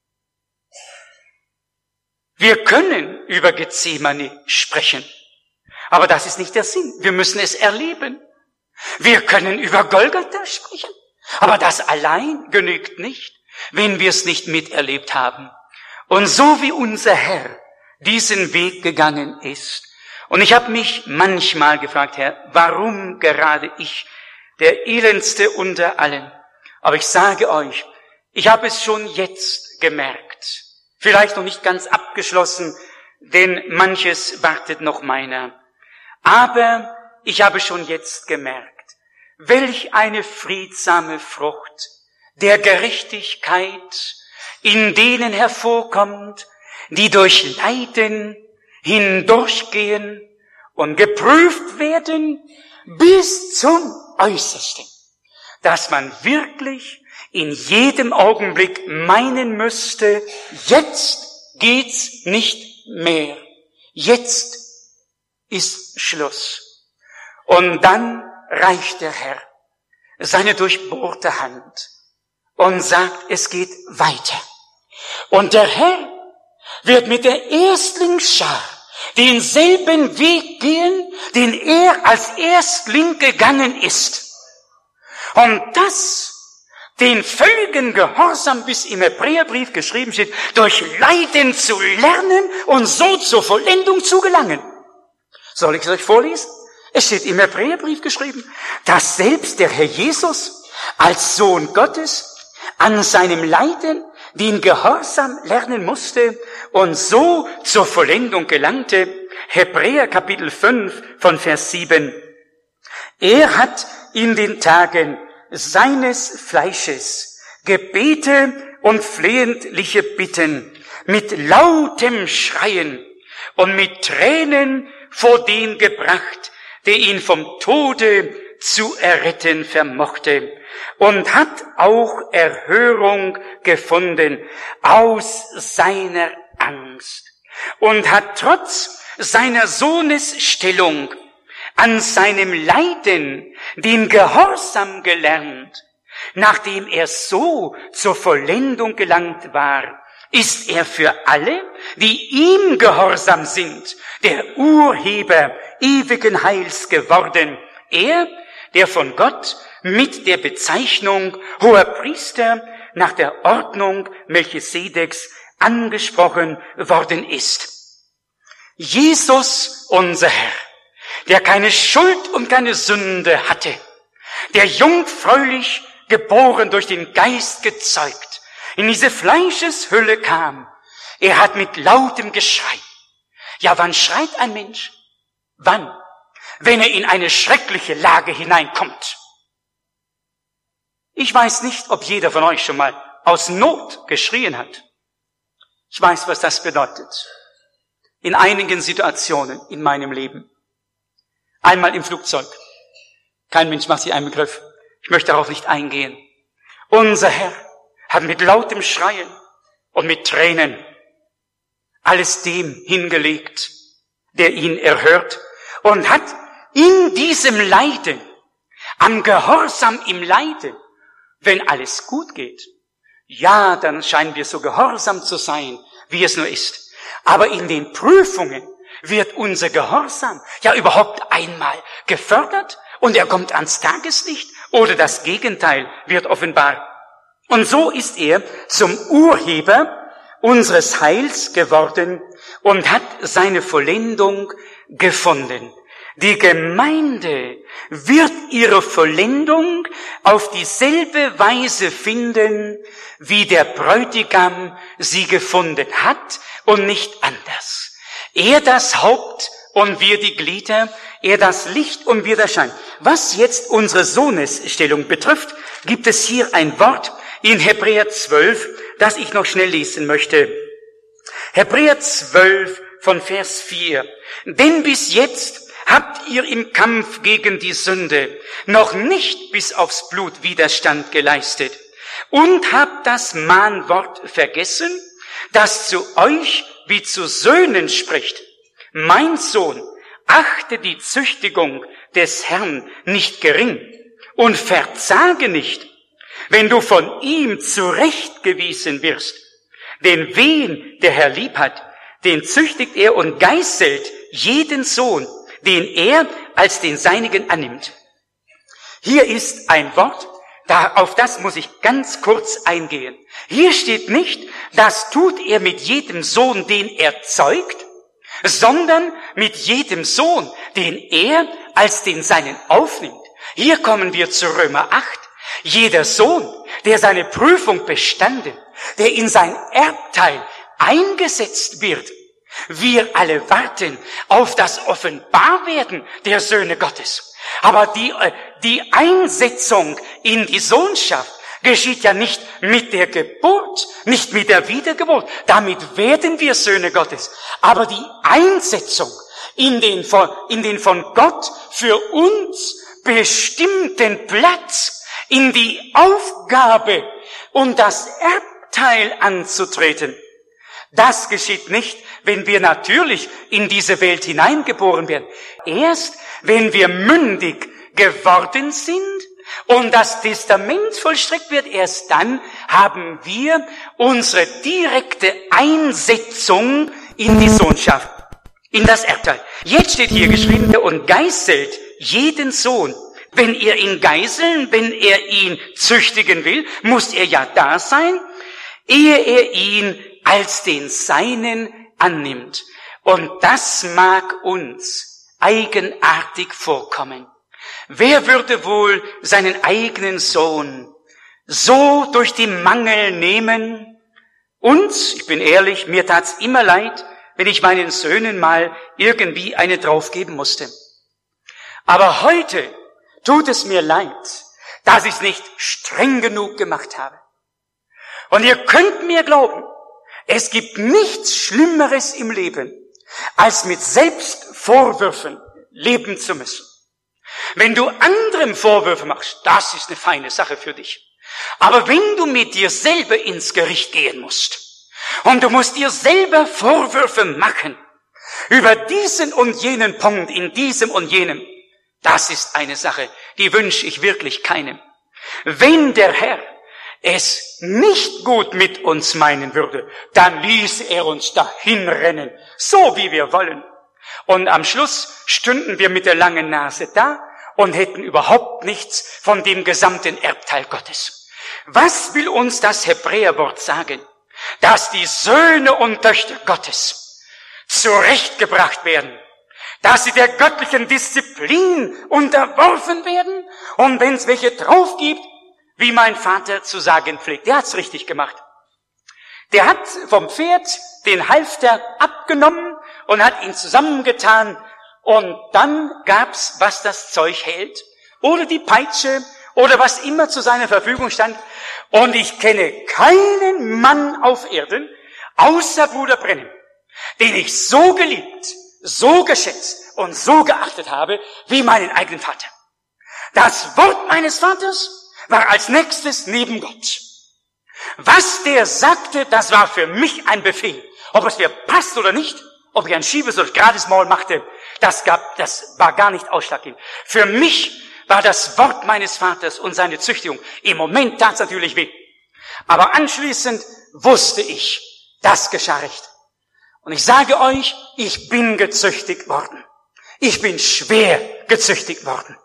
Wir können über Gethsemane sprechen, aber das ist nicht der Sinn. Wir müssen es erleben. Wir können über Golgatha sprechen, aber das allein genügt nicht, wenn wir es nicht miterlebt haben. Und so wie unser Herr diesen Weg gegangen ist, und ich habe mich manchmal gefragt, Herr, warum gerade ich, der Elendste unter allen? Aber ich sage euch, ich habe es schon jetzt gemerkt. Vielleicht noch nicht ganz abgeschlossen, denn manches wartet noch meiner. Aber ich habe schon jetzt gemerkt, welch eine friedsame Frucht der Gerechtigkeit in denen hervorkommt, die durch Leiden hindurchgehen und geprüft werden bis zum Äußersten, dass man wirklich in jedem Augenblick meinen müsste, jetzt geht's nicht mehr. Jetzt ist Schluss. Und dann reicht der Herr seine durchbohrte Hand und sagt, es geht weiter. Und der Herr wird mit der Erstlingsschar denselben Weg gehen, den er als Erstling gegangen ist. Und das den völligen Gehorsam, bis im Hebräerbrief geschrieben steht, durch Leiden zu lernen und so zur Vollendung zu gelangen. Soll ich es euch vorlesen? Es steht im Hebräerbrief geschrieben, dass selbst der Herr Jesus als Sohn Gottes an seinem Leiden den Gehorsam lernen musste und so zur Vollendung gelangte. Hebräer Kapitel 5 von Vers 7. Er hat in den Tagen seines Fleisches Gebete und flehentliche Bitten mit lautem Schreien und mit Tränen vor den gebracht, der ihn vom Tode zu erretten vermochte, und hat auch Erhörung gefunden aus seiner Angst und hat trotz seiner Sohnesstellung an seinem Leiden den Gehorsam gelernt. Nachdem er so zur Vollendung gelangt war, ist er für alle, die ihm gehorsam sind, der Urheber ewigen Heils geworden. Er, der von Gott mit der Bezeichnung Hoher Priester nach der Ordnung Melchisedeks angesprochen worden ist. Jesus, unser Herr, der keine Schuld und keine Sünde hatte, der jungfräulich geboren, durch den Geist gezeugt, in diese Fleischeshülle kam, er hat mit lautem Geschrei. Ja, wann schreit ein Mensch? Wann? Wenn er in eine schreckliche Lage hineinkommt. Ich weiß nicht, ob jeder von euch schon mal aus Not geschrien hat. Ich weiß, was das bedeutet. In einigen Situationen in meinem Leben. Einmal im Flugzeug. Kein Mensch macht sich einen Begriff. Ich möchte darauf nicht eingehen. Unser Herr hat mit lautem Schreien und mit Tränen alles dem hingelegt, der ihn erhört, und hat in diesem Leiden, am Gehorsam im Leiden, wenn alles gut geht, ja, dann scheinen wir so gehorsam zu sein, wie es nur ist. Aber in den Prüfungen wird unser Gehorsam ja überhaupt einmal gefördert und er kommt ans Tageslicht, oder das Gegenteil wird offenbar. Und so ist er zum Urheber unseres Heils geworden und hat seine Vollendung gefunden. Die Gemeinde wird ihre Vollendung auf dieselbe Weise finden, wie der Bräutigam sie gefunden hat, und nicht anders. Er das Haupt und wir die Glieder, er das Licht und wir der Schein. Was jetzt unsere Sohnesstellung betrifft, gibt es hier ein Wort in Hebräer 12, das ich noch schnell lesen möchte. Hebräer 12 von Vers 4. Denn bis jetzt habt ihr im Kampf gegen die Sünde noch nicht bis aufs Blut Widerstand geleistet und habt das Mahnwort vergessen, das zu euch wie zu Söhnen spricht. Mein Sohn, achte die Züchtigung des Herrn nicht gering und verzage nicht, wenn du von ihm zurechtgewiesen wirst. Denn wen der Herr lieb hat, den züchtigt er und geißelt jeden Sohn, den er als den seinigen annimmt. Hier ist ein Wort, auf das muss ich ganz kurz eingehen. Hier steht nicht, das tut er mit jedem Sohn, den er zeugt, sondern mit jedem Sohn, den er als den seinen aufnimmt. Hier kommen wir zu Römer 8. Jeder Sohn, der seine Prüfung bestanden, der in sein Erbteil eingesetzt wird, wir alle warten auf das Offenbarwerden der Söhne Gottes. Aber die Einsetzung in die Sohnschaft geschieht ja nicht mit der Geburt, nicht mit der Wiedergeburt. Damit werden wir Söhne Gottes. Aber die Einsetzung in den von Gott für uns bestimmten Platz, in die Aufgabe und das Erbteil anzutreten, das geschieht nicht, wenn wir natürlich in diese Welt hineingeboren werden. Erst wenn wir mündig geworden sind und das Testament vollstreckt wird, erst dann haben wir unsere direkte Einsetzung in die Sohnschaft, in das Erbteil. Jetzt steht hier geschrieben, und geißelt jeden Sohn. Wenn er ihn geißeln, wenn er ihn züchtigen will, muss er ja da sein, ehe er ihn als den Seinen annimmt. Und das mag uns eigenartig vorkommen. Wer würde wohl seinen eigenen Sohn so durch die Mangel nehmen? Und, ich bin ehrlich, mir tat's immer leid, wenn ich meinen Söhnen mal irgendwie eine draufgeben musste. Aber heute tut es mir leid, dass ich es nicht streng genug gemacht habe. Und ihr könnt mir glauben, es gibt nichts Schlimmeres im Leben, als mit Selbstvorwürfen leben zu müssen. Wenn du anderem Vorwürfe machst, das ist eine feine Sache für dich. Aber wenn du mit dir selber ins Gericht gehen musst und du musst dir selber Vorwürfe machen über diesen und jenen Punkt in diesem und jenem, das ist eine Sache, die wünsche ich wirklich keinem. Wenn der Herr es nicht gut mit uns meinen würde, dann ließe er uns dahin rennen, so wie wir wollen. Und am Schluss stünden wir mit der langen Nase da und hätten überhaupt nichts von dem gesamten Erbteil Gottes. Was will uns das Hebräerwort sagen? Dass die Söhne und Töchter Gottes zurechtgebracht werden, dass sie der göttlichen Disziplin unterworfen werden, und wenn es welche drauf gibt, wie mein Vater zu sagen pflegt, der hat's richtig gemacht. Der hat vom Pferd den Halfter abgenommen und hat ihn zusammengetan, und dann gab's, was das Zeug hält, oder die Peitsche, oder was immer zu seiner Verfügung stand. Und ich kenne keinen Mann auf Erden, außer Bruder Brennim, den ich so geliebt, so geschätzt und so geachtet habe, wie meinen eigenen Vater. Das Wort meines Vaters war als nächstes neben Gott. Was der sagte, das war für mich ein Befehl. Ob es mir passt oder nicht, ob ich ein schiefes oder gerades Maul machte, das war gar nicht ausschlaggebend. Für mich war das Wort meines Vaters und seine Züchtigung. Im Moment tat's natürlich weh. Aber anschließend wusste ich, das geschah recht. Und ich sage euch, ich bin gezüchtigt worden. Ich bin schwer gezüchtigt worden.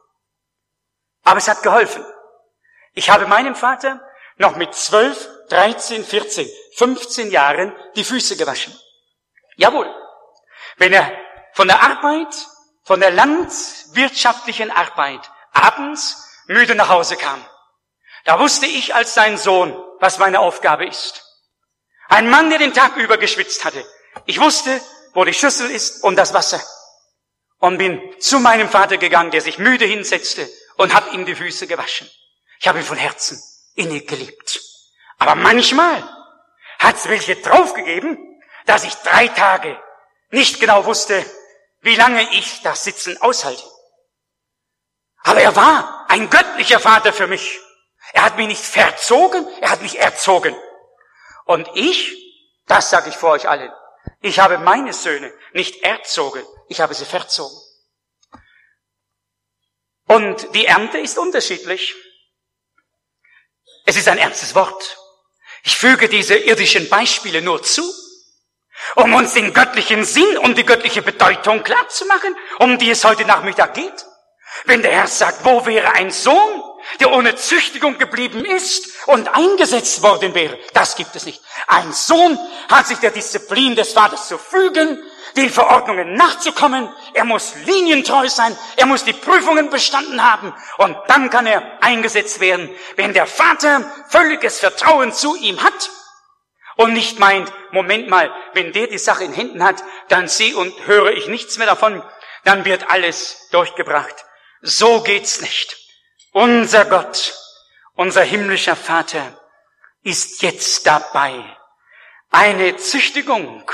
Aber es hat geholfen. Ich habe meinem Vater noch mit 12, 13, 14, 15 Jahren die Füße gewaschen. Jawohl. Wenn er von der Arbeit, von der landwirtschaftlichen Arbeit, abends müde nach Hause kam, da wusste ich als sein Sohn, was meine Aufgabe ist. Ein Mann, der den Tag über geschwitzt hatte. Ich wusste, wo die Schüssel ist und das Wasser. Und bin zu meinem Vater gegangen, der sich müde hinsetzte, und habe ihm die Füße gewaschen. Ich habe ihn von Herzen innig geliebt. Aber manchmal hat's welche draufgegeben, dass ich 3 Tage nicht genau wusste, wie lange ich das Sitzen aushalte. Aber er war ein göttlicher Vater für mich. Er hat mich nicht verzogen, er hat mich erzogen. Und ich, das sage ich vor euch allen, ich habe meine Söhne nicht erzogen, ich habe sie verzogen. Und die Ernte ist unterschiedlich. Es ist ein ernstes Wort. Ich füge diese irdischen Beispiele nur zu, um uns den göttlichen Sinn und die göttliche Bedeutung klarzumachen, um die es heute Nachmittag geht. Wenn der Herr sagt, wo wäre ein Sohn, der ohne Züchtigung geblieben ist und eingesetzt worden wäre? Das gibt es nicht. Ein Sohn hat sich der Disziplin des Vaters zu fügen, den Verordnungen nachzukommen. Er muss linientreu sein, er muss die Prüfungen bestanden haben und dann kann er eingesetzt werden, wenn der Vater völliges Vertrauen zu ihm hat und nicht meint, Moment mal, wenn der die Sache in Händen hat, dann sehe und höre ich nichts mehr davon, dann wird alles durchgebracht. So geht's nicht. Unser Gott, unser himmlischer Vater, ist jetzt dabei, eine Züchtigung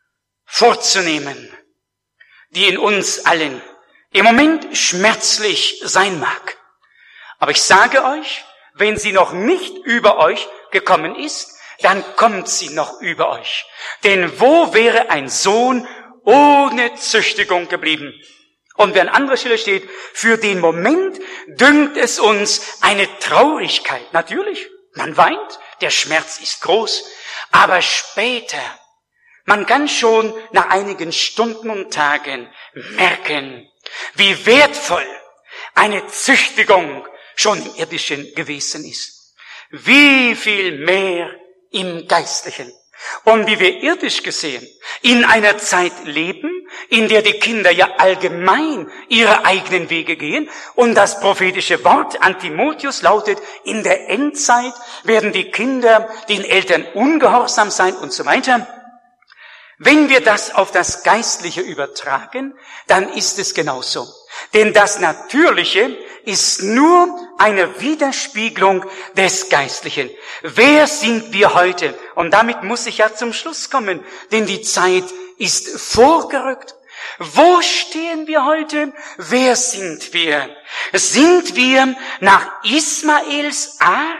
vorzunehmen, die in uns allen im Moment schmerzlich sein mag. Aber ich sage euch, wenn sie noch nicht über euch gekommen ist, dann kommt sie noch über euch. Denn wo wäre ein Sohn ohne Züchtigung geblieben? Und wie an anderer Stelle steht, für den Moment dünkt es uns eine Traurigkeit. Natürlich, man weint, der Schmerz ist groß, aber später, man kann schon nach einigen Stunden und Tagen merken, wie wertvoll eine Züchtigung schon im Irdischen gewesen ist. Wie viel mehr im Geistlichen. Und wie wir irdisch gesehen in einer Zeit leben, in der die Kinder ja allgemein ihre eigenen Wege gehen und das prophetische Wort an Timotheus lautet, in der Endzeit werden die Kinder den Eltern ungehorsam sein und so weiter. Wenn wir das auf das Geistliche übertragen, dann ist es genauso. Denn das Natürliche ist nur eine Widerspiegelung des Geistlichen. Wer sind wir heute? Und damit muss ich ja zum Schluss kommen, denn die Zeit ist vorgerückt. Wo stehen wir heute? Wer sind wir? Sind wir nach Ismaels Art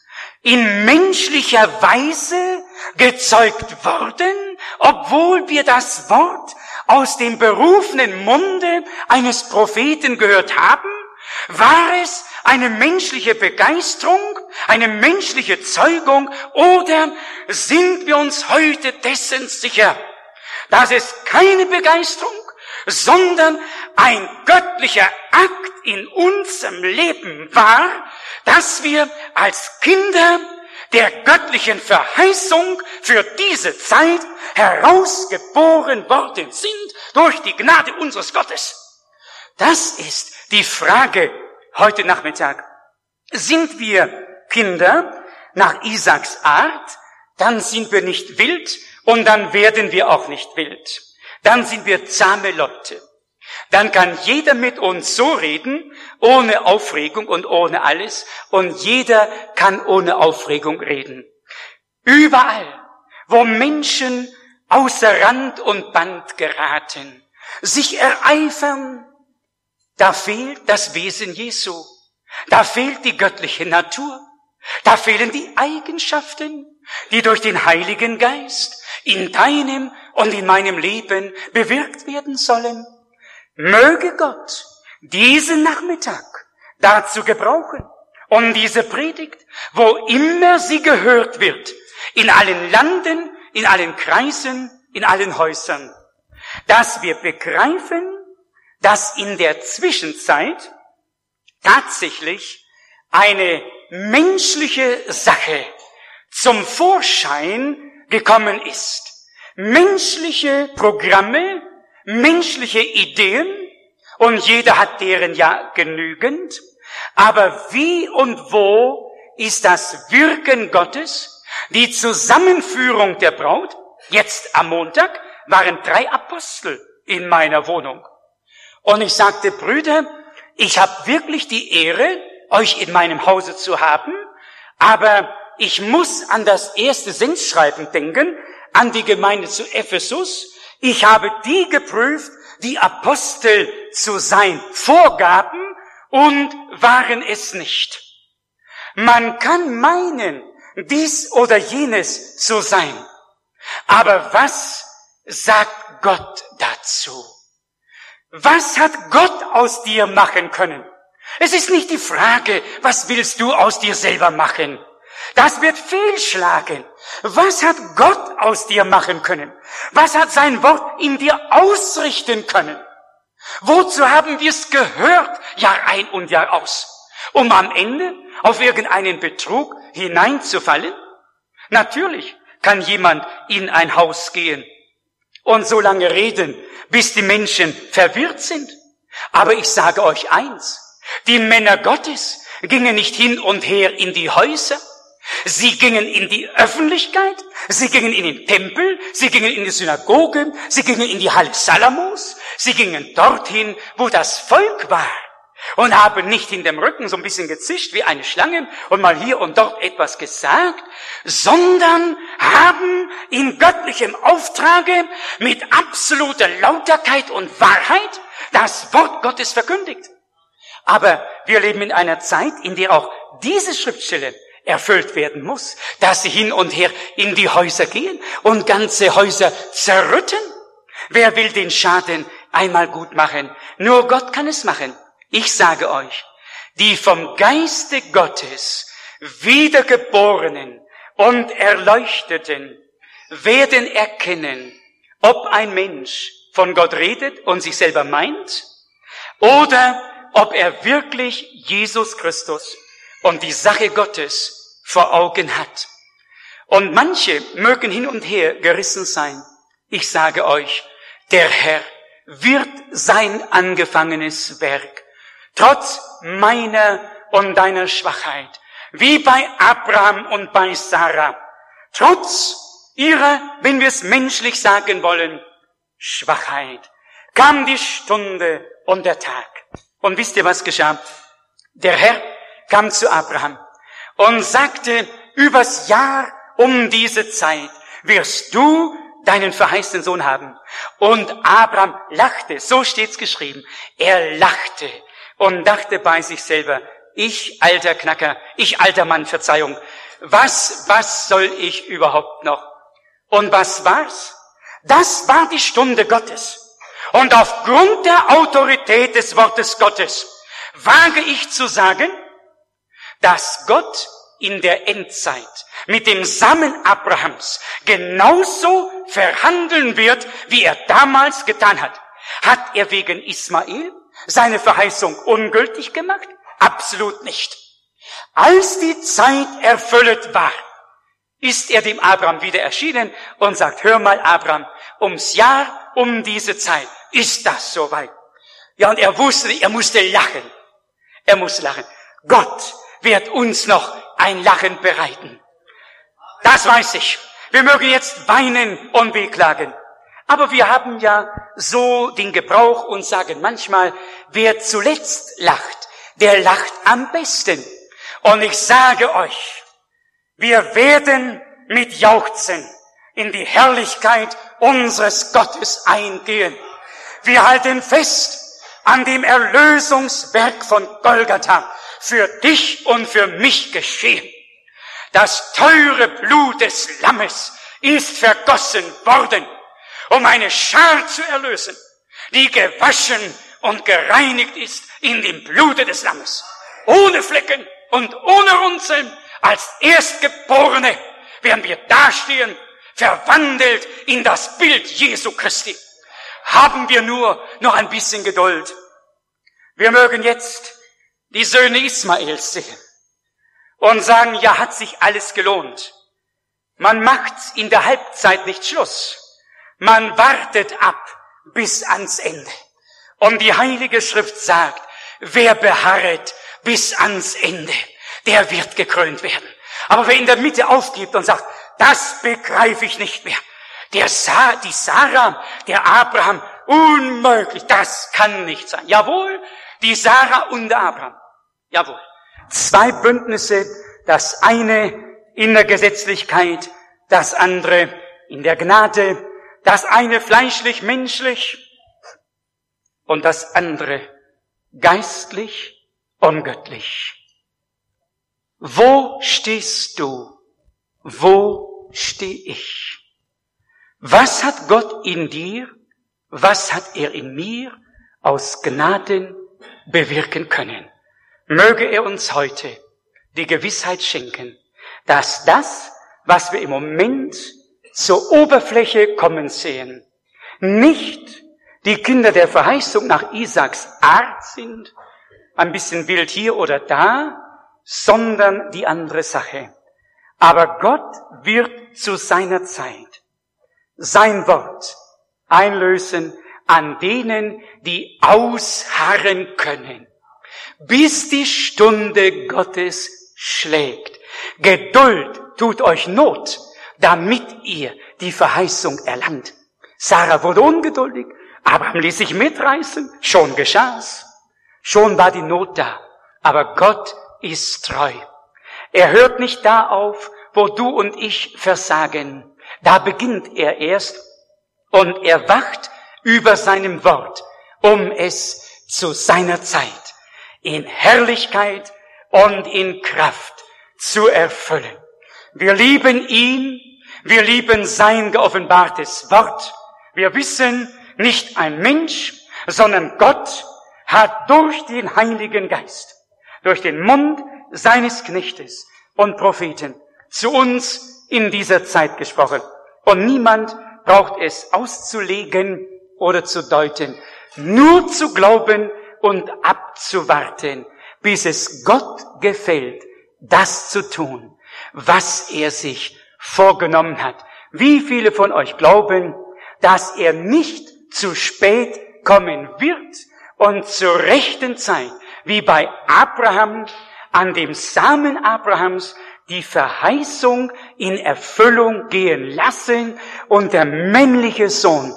in menschlicher Weise gezeugt worden, obwohl wir das Wort aus dem berufenen Munde eines Propheten gehört haben? War es eine menschliche Begeisterung, eine menschliche Zeugung, oder sind wir uns heute dessen sicher, dass es keine Begeisterung, sondern ein göttlicher Akt in unserem Leben war, dass wir als Kinder der göttlichen Verheißung für diese Zeit herausgeboren worden sind durch die Gnade unseres Gottes? Das ist die Frage heute Nachmittag. Sind wir Kinder nach Isaaks Art, dann sind wir nicht wild und dann werden wir auch nicht wild. Dann sind wir zahme Leute. Dann kann jeder mit uns so reden, ohne Aufregung und ohne alles, und jeder kann ohne Aufregung reden. Überall, wo Menschen außer Rand und Band geraten, sich ereifern, da fehlt das Wesen Jesu, da fehlt die göttliche Natur, da fehlen die Eigenschaften, die durch den Heiligen Geist in deinem und in meinem Leben bewirkt werden sollen. Möge Gott diesen Nachmittag dazu gebrauchen und diese Predigt, wo immer sie gehört wird, in allen Landen, in allen Kreisen, in allen Häusern, dass wir begreifen, dass in der Zwischenzeit tatsächlich eine menschliche Sache zum Vorschein gekommen ist. Menschliche Programme, menschliche Ideen, und jeder hat deren ja genügend, aber wie und wo ist das Wirken Gottes, die Zusammenführung der Braut? Jetzt am Montag waren 3 Apostel in meiner Wohnung. Und ich sagte, Brüder, ich habe wirklich die Ehre, euch in meinem Hause zu haben, aber ich muss an das erste Sendschreiben denken, an die Gemeinde zu Ephesus. Ich habe die geprüft, die Apostel zu sein vorgaben und waren es nicht. Man kann meinen, dies oder jenes zu sein. Aber was sagt Gott dazu? Was hat Gott aus dir machen können? Es ist nicht die Frage, was willst du aus dir selber machen? Das wird fehlschlagen. Was hat Gott aus dir machen können? Was hat sein Wort in dir ausrichten können? Wozu haben wir es gehört, Jahr ein und Jahr aus? Um am Ende auf irgendeinen Betrug hineinzufallen? Natürlich kann jemand in ein Haus gehen und so lange reden, bis die Menschen verwirrt sind. Aber ich sage euch eins, die Männer Gottes gingen nicht hin und her in die Häuser, sie gingen in die Öffentlichkeit, sie gingen in den Tempel, sie gingen in die Synagoge, sie gingen in die Halle Salomos, sie gingen dorthin, wo das Volk war und haben nicht in dem Rücken so ein bisschen gezischt wie eine Schlange und mal hier und dort etwas gesagt, sondern haben in göttlichem Auftrage mit absoluter Lauterkeit und Wahrheit das Wort Gottes verkündigt. Aber wir leben in einer Zeit, in der auch diese Schriftstelle erfüllt werden muss, dass sie hin und her in die Häuser gehen und ganze Häuser zerrütten. Wer will den Schaden einmal gut machen? Nur Gott kann es machen. Ich sage euch, die vom Geiste Gottes Wiedergeborenen und Erleuchteten werden erkennen, ob ein Mensch von Gott redet und sich selber meint oder ob er wirklich Jesus Christus und die Sache Gottes vor Augen hat. Und manche mögen hin und her gerissen sein. Ich sage euch, der Herr wird sein angefangenes Werk, trotz meiner und deiner Schwachheit, wie bei Abraham und bei Sarah, trotz ihrer, wenn wir es menschlich sagen wollen, Schwachheit, kam die Stunde und der Tag. Und wisst ihr, was geschah? Der Herr kam zu Abraham und sagte, übers Jahr um diese Zeit wirst du deinen verheißenen Sohn haben. Und Abraham lachte, so steht's geschrieben. Er lachte und dachte bei sich selber, ich alter Knacker, ich alter Mann, Verzeihung, was soll ich überhaupt noch? Und was war's? Das war die Stunde Gottes. Und aufgrund der Autorität des Wortes Gottes wage ich zu sagen, dass Gott in der Endzeit mit dem Samen Abrahams genauso verhandeln wird, wie er damals getan hat. Hat er wegen Ismael seine Verheißung ungültig gemacht? Absolut nicht. Als die Zeit erfüllt war, ist er dem Abraham wieder erschienen und sagt, hör mal Abraham, ums Jahr, um diese Zeit ist das soweit. Ja, und er wusste, er musste lachen. Er muss lachen. Gott wird uns noch ein Lachen bereiten. Das weiß ich. Wir mögen jetzt weinen und wehklagen. Aber wir haben ja so den Gebrauch und sagen manchmal, wer zuletzt lacht, der lacht am besten. Und ich sage euch, wir werden mit Jauchzen in die Herrlichkeit unseres Gottes eingehen. Wir halten fest an dem Erlösungswerk von Golgatha, für dich und für mich geschehen. Das teure Blut des Lammes ist vergossen worden, um eine Schar zu erlösen, die gewaschen und gereinigt ist in dem Blute des Lammes. Ohne Flecken und ohne Runzeln, als Erstgeborene werden wir dastehen, verwandelt in das Bild Jesu Christi. Haben wir nur noch ein bisschen Geduld. Wir mögen jetzt die Söhne Ismaels sehen und sagen, ja, hat sich alles gelohnt. Man macht in der Halbzeit nicht Schluss. Man wartet ab bis ans Ende. Und die Heilige Schrift sagt, wer beharret bis ans Ende, der wird gekrönt werden. Aber wer in der Mitte aufgibt und sagt, das begreife ich nicht mehr, die Sarah, der Abraham, unmöglich, das kann nicht sein. Jawohl, die Sarah und der Abraham. Jawohl. Zwei Bündnisse, das eine in der Gesetzlichkeit, das andere in der Gnade, das eine fleischlich-menschlich und das andere geistlich und göttlich. Wo stehst du? Wo stehe ich? Was hat Gott in dir? Was hat er in mir aus Gnaden bewirken können? Möge er uns heute die Gewissheit schenken, dass das, was wir im Moment zur Oberfläche kommen sehen, nicht die Kinder der Verheißung nach Isaaks Art sind, ein bisschen wild hier oder da, sondern die andere Sache. Aber Gott wird zu seiner Zeit sein Wort einlösen an denen, die ausharren können, bis die Stunde Gottes schlägt. Geduld tut euch Not, damit ihr die Verheißung erlangt. Sarah wurde ungeduldig, Abraham ließ sich mitreißen, schon geschah's. Schon war die Not da, aber Gott ist treu. Er hört nicht da auf, wo du und ich versagen. Da beginnt er erst und er wacht über seinem Wort, um es zu seiner Zeit in Herrlichkeit und in Kraft zu erfüllen. Wir lieben ihn, wir lieben sein geoffenbartes Wort. Wir wissen, nicht ein Mensch, sondern Gott hat durch den Heiligen Geist, durch den Mund seines Knechtes und Propheten zu uns in dieser Zeit gesprochen. Und niemand braucht es auszulegen oder zu deuten, nur zu glauben und abzuwarten, bis es Gott gefällt, das zu tun, was er sich vorgenommen hat. Wie viele von euch glauben, dass er nicht zu spät kommen wird und zur rechten Zeit, wie bei Abraham, an dem Samen Abrahams, die Verheißung in Erfüllung gehen lassen und der männliche Sohn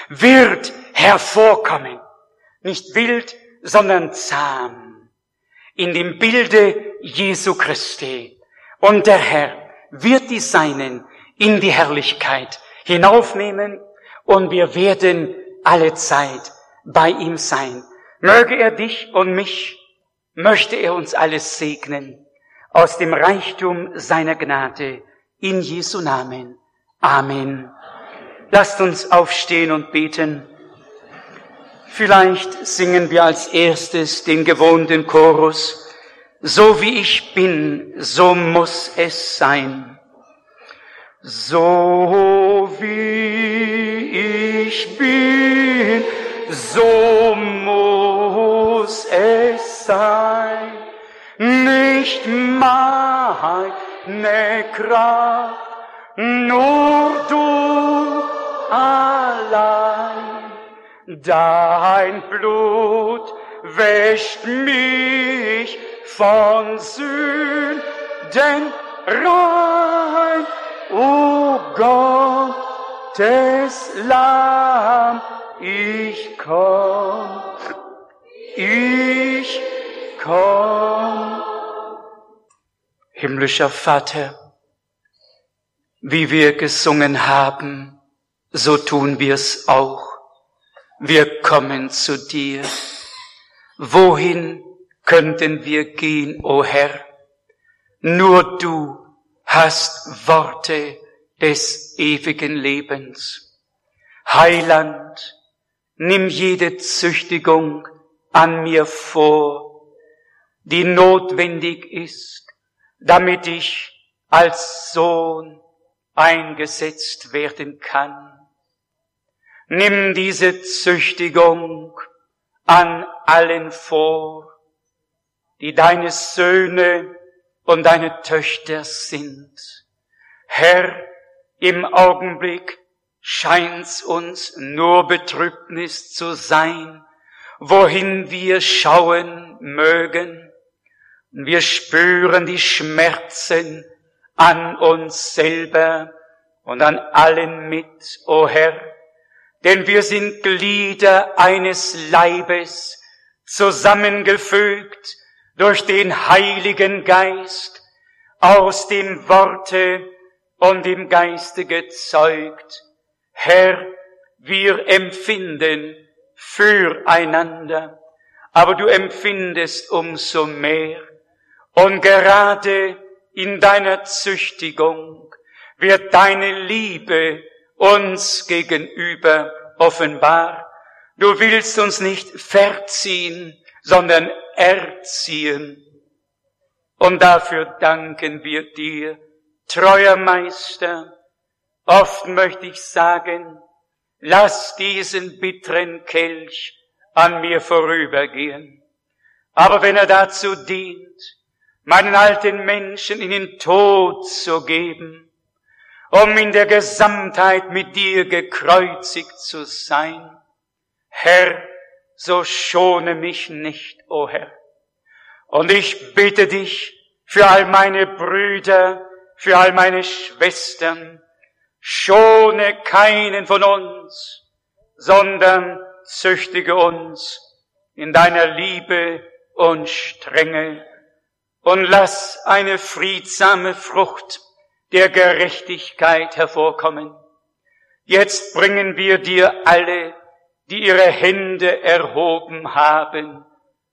wird hervorkommen. Nicht wild, sondern zahm. In dem Bilde Jesu Christi. Und der Herr wird die Seinen in die Herrlichkeit hinaufnehmen und wir werden alle Zeit bei ihm sein. Möge er dich und mich, möchte er uns alles segnen aus dem Reichtum seiner Gnade in Jesu Namen. Amen. Lasst uns aufstehen und beten. Vielleicht singen wir als erstes den gewohnten Chorus. So wie ich bin, so muss es sein. So wie ich bin, so muss es sein. Nicht meine Kraft, nur du allein. Dein Blut wäscht mich von Sünden rein. O Gottes Lamm, ich komm. Himmlischer Vater, wie wir gesungen haben, so tun wir's auch. Wir kommen zu dir. Wohin könnten wir gehen, o Herr? Nur du hast Worte des ewigen Lebens. Heiland, nimm jede Züchtigung an mir vor, die notwendig ist, damit ich als Sohn eingesetzt werden kann. Nimm diese Züchtigung an allen vor, die deine Söhne und deine Töchter sind. Herr, im Augenblick scheint's uns nur Betrübnis zu sein, wohin wir schauen mögen. Wir spüren die Schmerzen an uns selber und an allen mit, o Herr, denn wir sind Glieder eines Leibes, zusammengefügt durch den Heiligen Geist, aus dem Worte und im Geiste gezeugt. Herr, wir empfinden füreinander, aber du empfindest umso mehr. Und gerade in deiner Züchtigung wird deine Liebe uns gegenüber offenbar. Du willst uns nicht verziehen, sondern erziehen. Und dafür danken wir dir, treuer Meister. Oft möchte ich sagen, lass diesen bitteren Kelch an mir vorübergehen. Aber wenn er dazu dient, meinen alten Menschen in den Tod zu geben, um in der Gesamtheit mit dir gekreuzigt zu sein, Herr, so schone mich nicht, o Herr. Und ich bitte dich für all meine Brüder, für all meine Schwestern, schone keinen von uns, sondern züchtige uns in deiner Liebe und Strenge und lass eine friedsame Frucht der Gerechtigkeit hervorkommen. Jetzt bringen wir dir alle, die ihre Hände erhoben haben.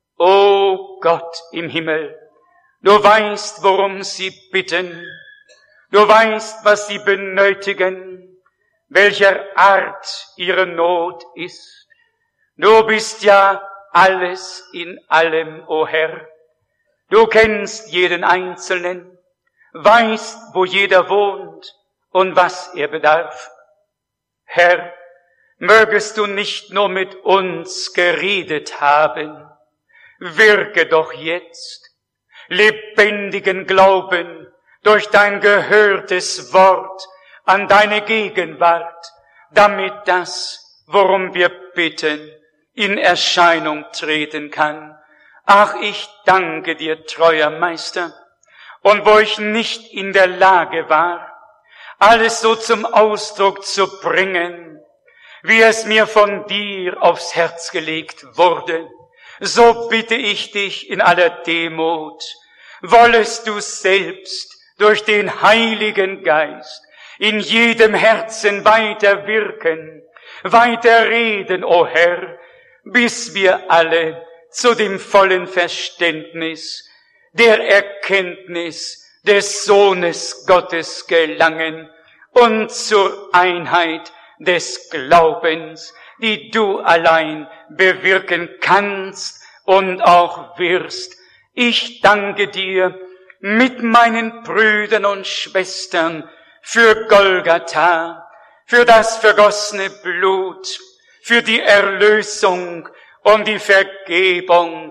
O Gott im Himmel, du weißt, worum sie bitten. Du weißt, was sie benötigen, welcher Art ihre Not ist. Du bist ja alles in allem, o Herr. Du kennst jeden Einzelnen, weißt, wo jeder wohnt und was er bedarf. Herr, mögest du nicht nur mit uns geredet haben, wirke doch jetzt lebendigen Glauben durch dein gehörtes Wort an deine Gegenwart, damit das, worum wir bitten, in Erscheinung treten kann. Ach, ich danke dir, treuer Meister, und wo ich nicht in der Lage war, alles so zum Ausdruck zu bringen, wie es mir von dir aufs Herz gelegt wurde, so bitte ich dich in aller Demut, wollest du selbst durch den Heiligen Geist in jedem Herzen weiter wirken, weiter reden, o Herr, bis wir alle zu dem vollen Verständnis der Erkenntnis des Sohnes Gottes gelangen und zur Einheit des Glaubens, die du allein bewirken kannst und auch wirst. Ich danke dir mit meinen Brüdern und Schwestern für Golgatha, für das vergossene Blut, für die Erlösung und die Vergebung,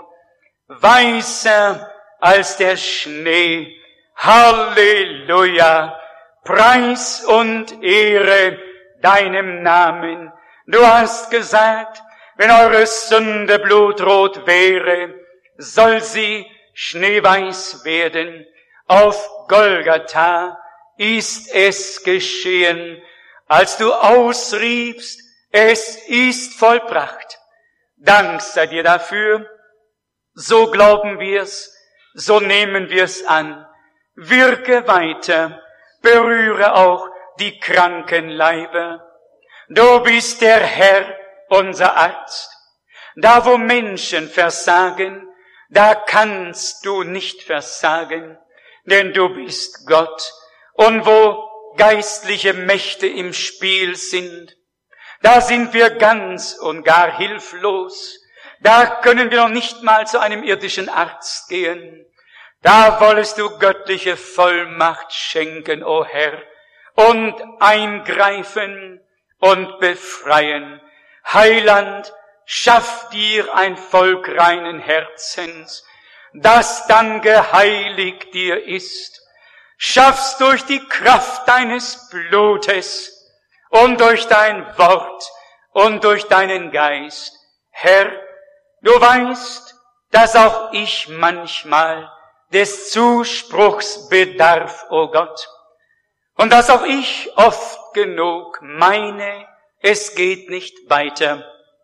weißer als der Schnee. Halleluja! Preis und Ehre deinem Namen. Du hast gesagt, wenn eure Sünde blutrot wäre, soll sie schneeweiß werden. Auf Golgatha ist es geschehen, als du ausriefst, es ist vollbracht. Dank sei dir dafür. So glauben wir's, so nehmen wir's an. Wirke weiter, berühre auch die kranken Leiber. Du bist der Herr, unser Arzt. Da wo Menschen versagen, da kannst du nicht versagen, denn du bist Gott. Und wo geistliche Mächte im Spiel sind, da sind wir ganz und gar hilflos. Da können wir noch nicht mal zu einem irdischen Arzt gehen. Da wollest du göttliche Vollmacht schenken, o Herr, und eingreifen und befreien. Heiland, schaff dir ein Volk reinen Herzens, das dann geheiligt dir ist. Schaff's durch die Kraft deines Blutes und durch dein Wort und durch deinen Geist. Herr, du weißt, dass auch ich manchmal des Zuspruchs bedarf, o Gott, und dass auch ich oft genug meine, es geht nicht weiter.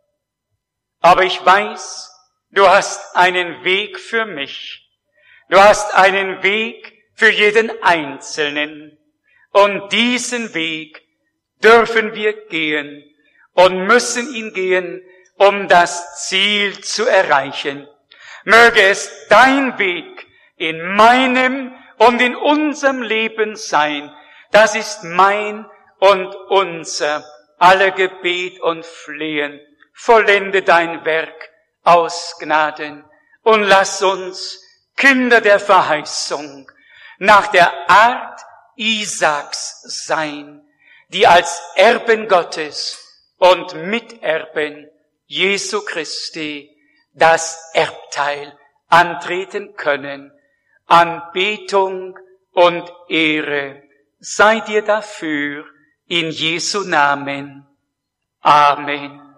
Aber ich weiß, du hast einen Weg für mich. Du hast einen Weg für jeden Einzelnen. Und diesen Weg dürfen wir gehen und müssen ihn gehen, um das Ziel zu erreichen. Möge es dein Weg in meinem und in unserem Leben sein. Das ist mein und unser aller Gebet und Flehen. Vollende dein Werk aus Gnaden und lass uns Kinder der Verheißung nach der Art Isaaks sein, die als Erben Gottes und Miterben Jesu Christi das Erbteil antreten können. Anbetung und Ehre sei dir dafür in Jesu Namen. Amen.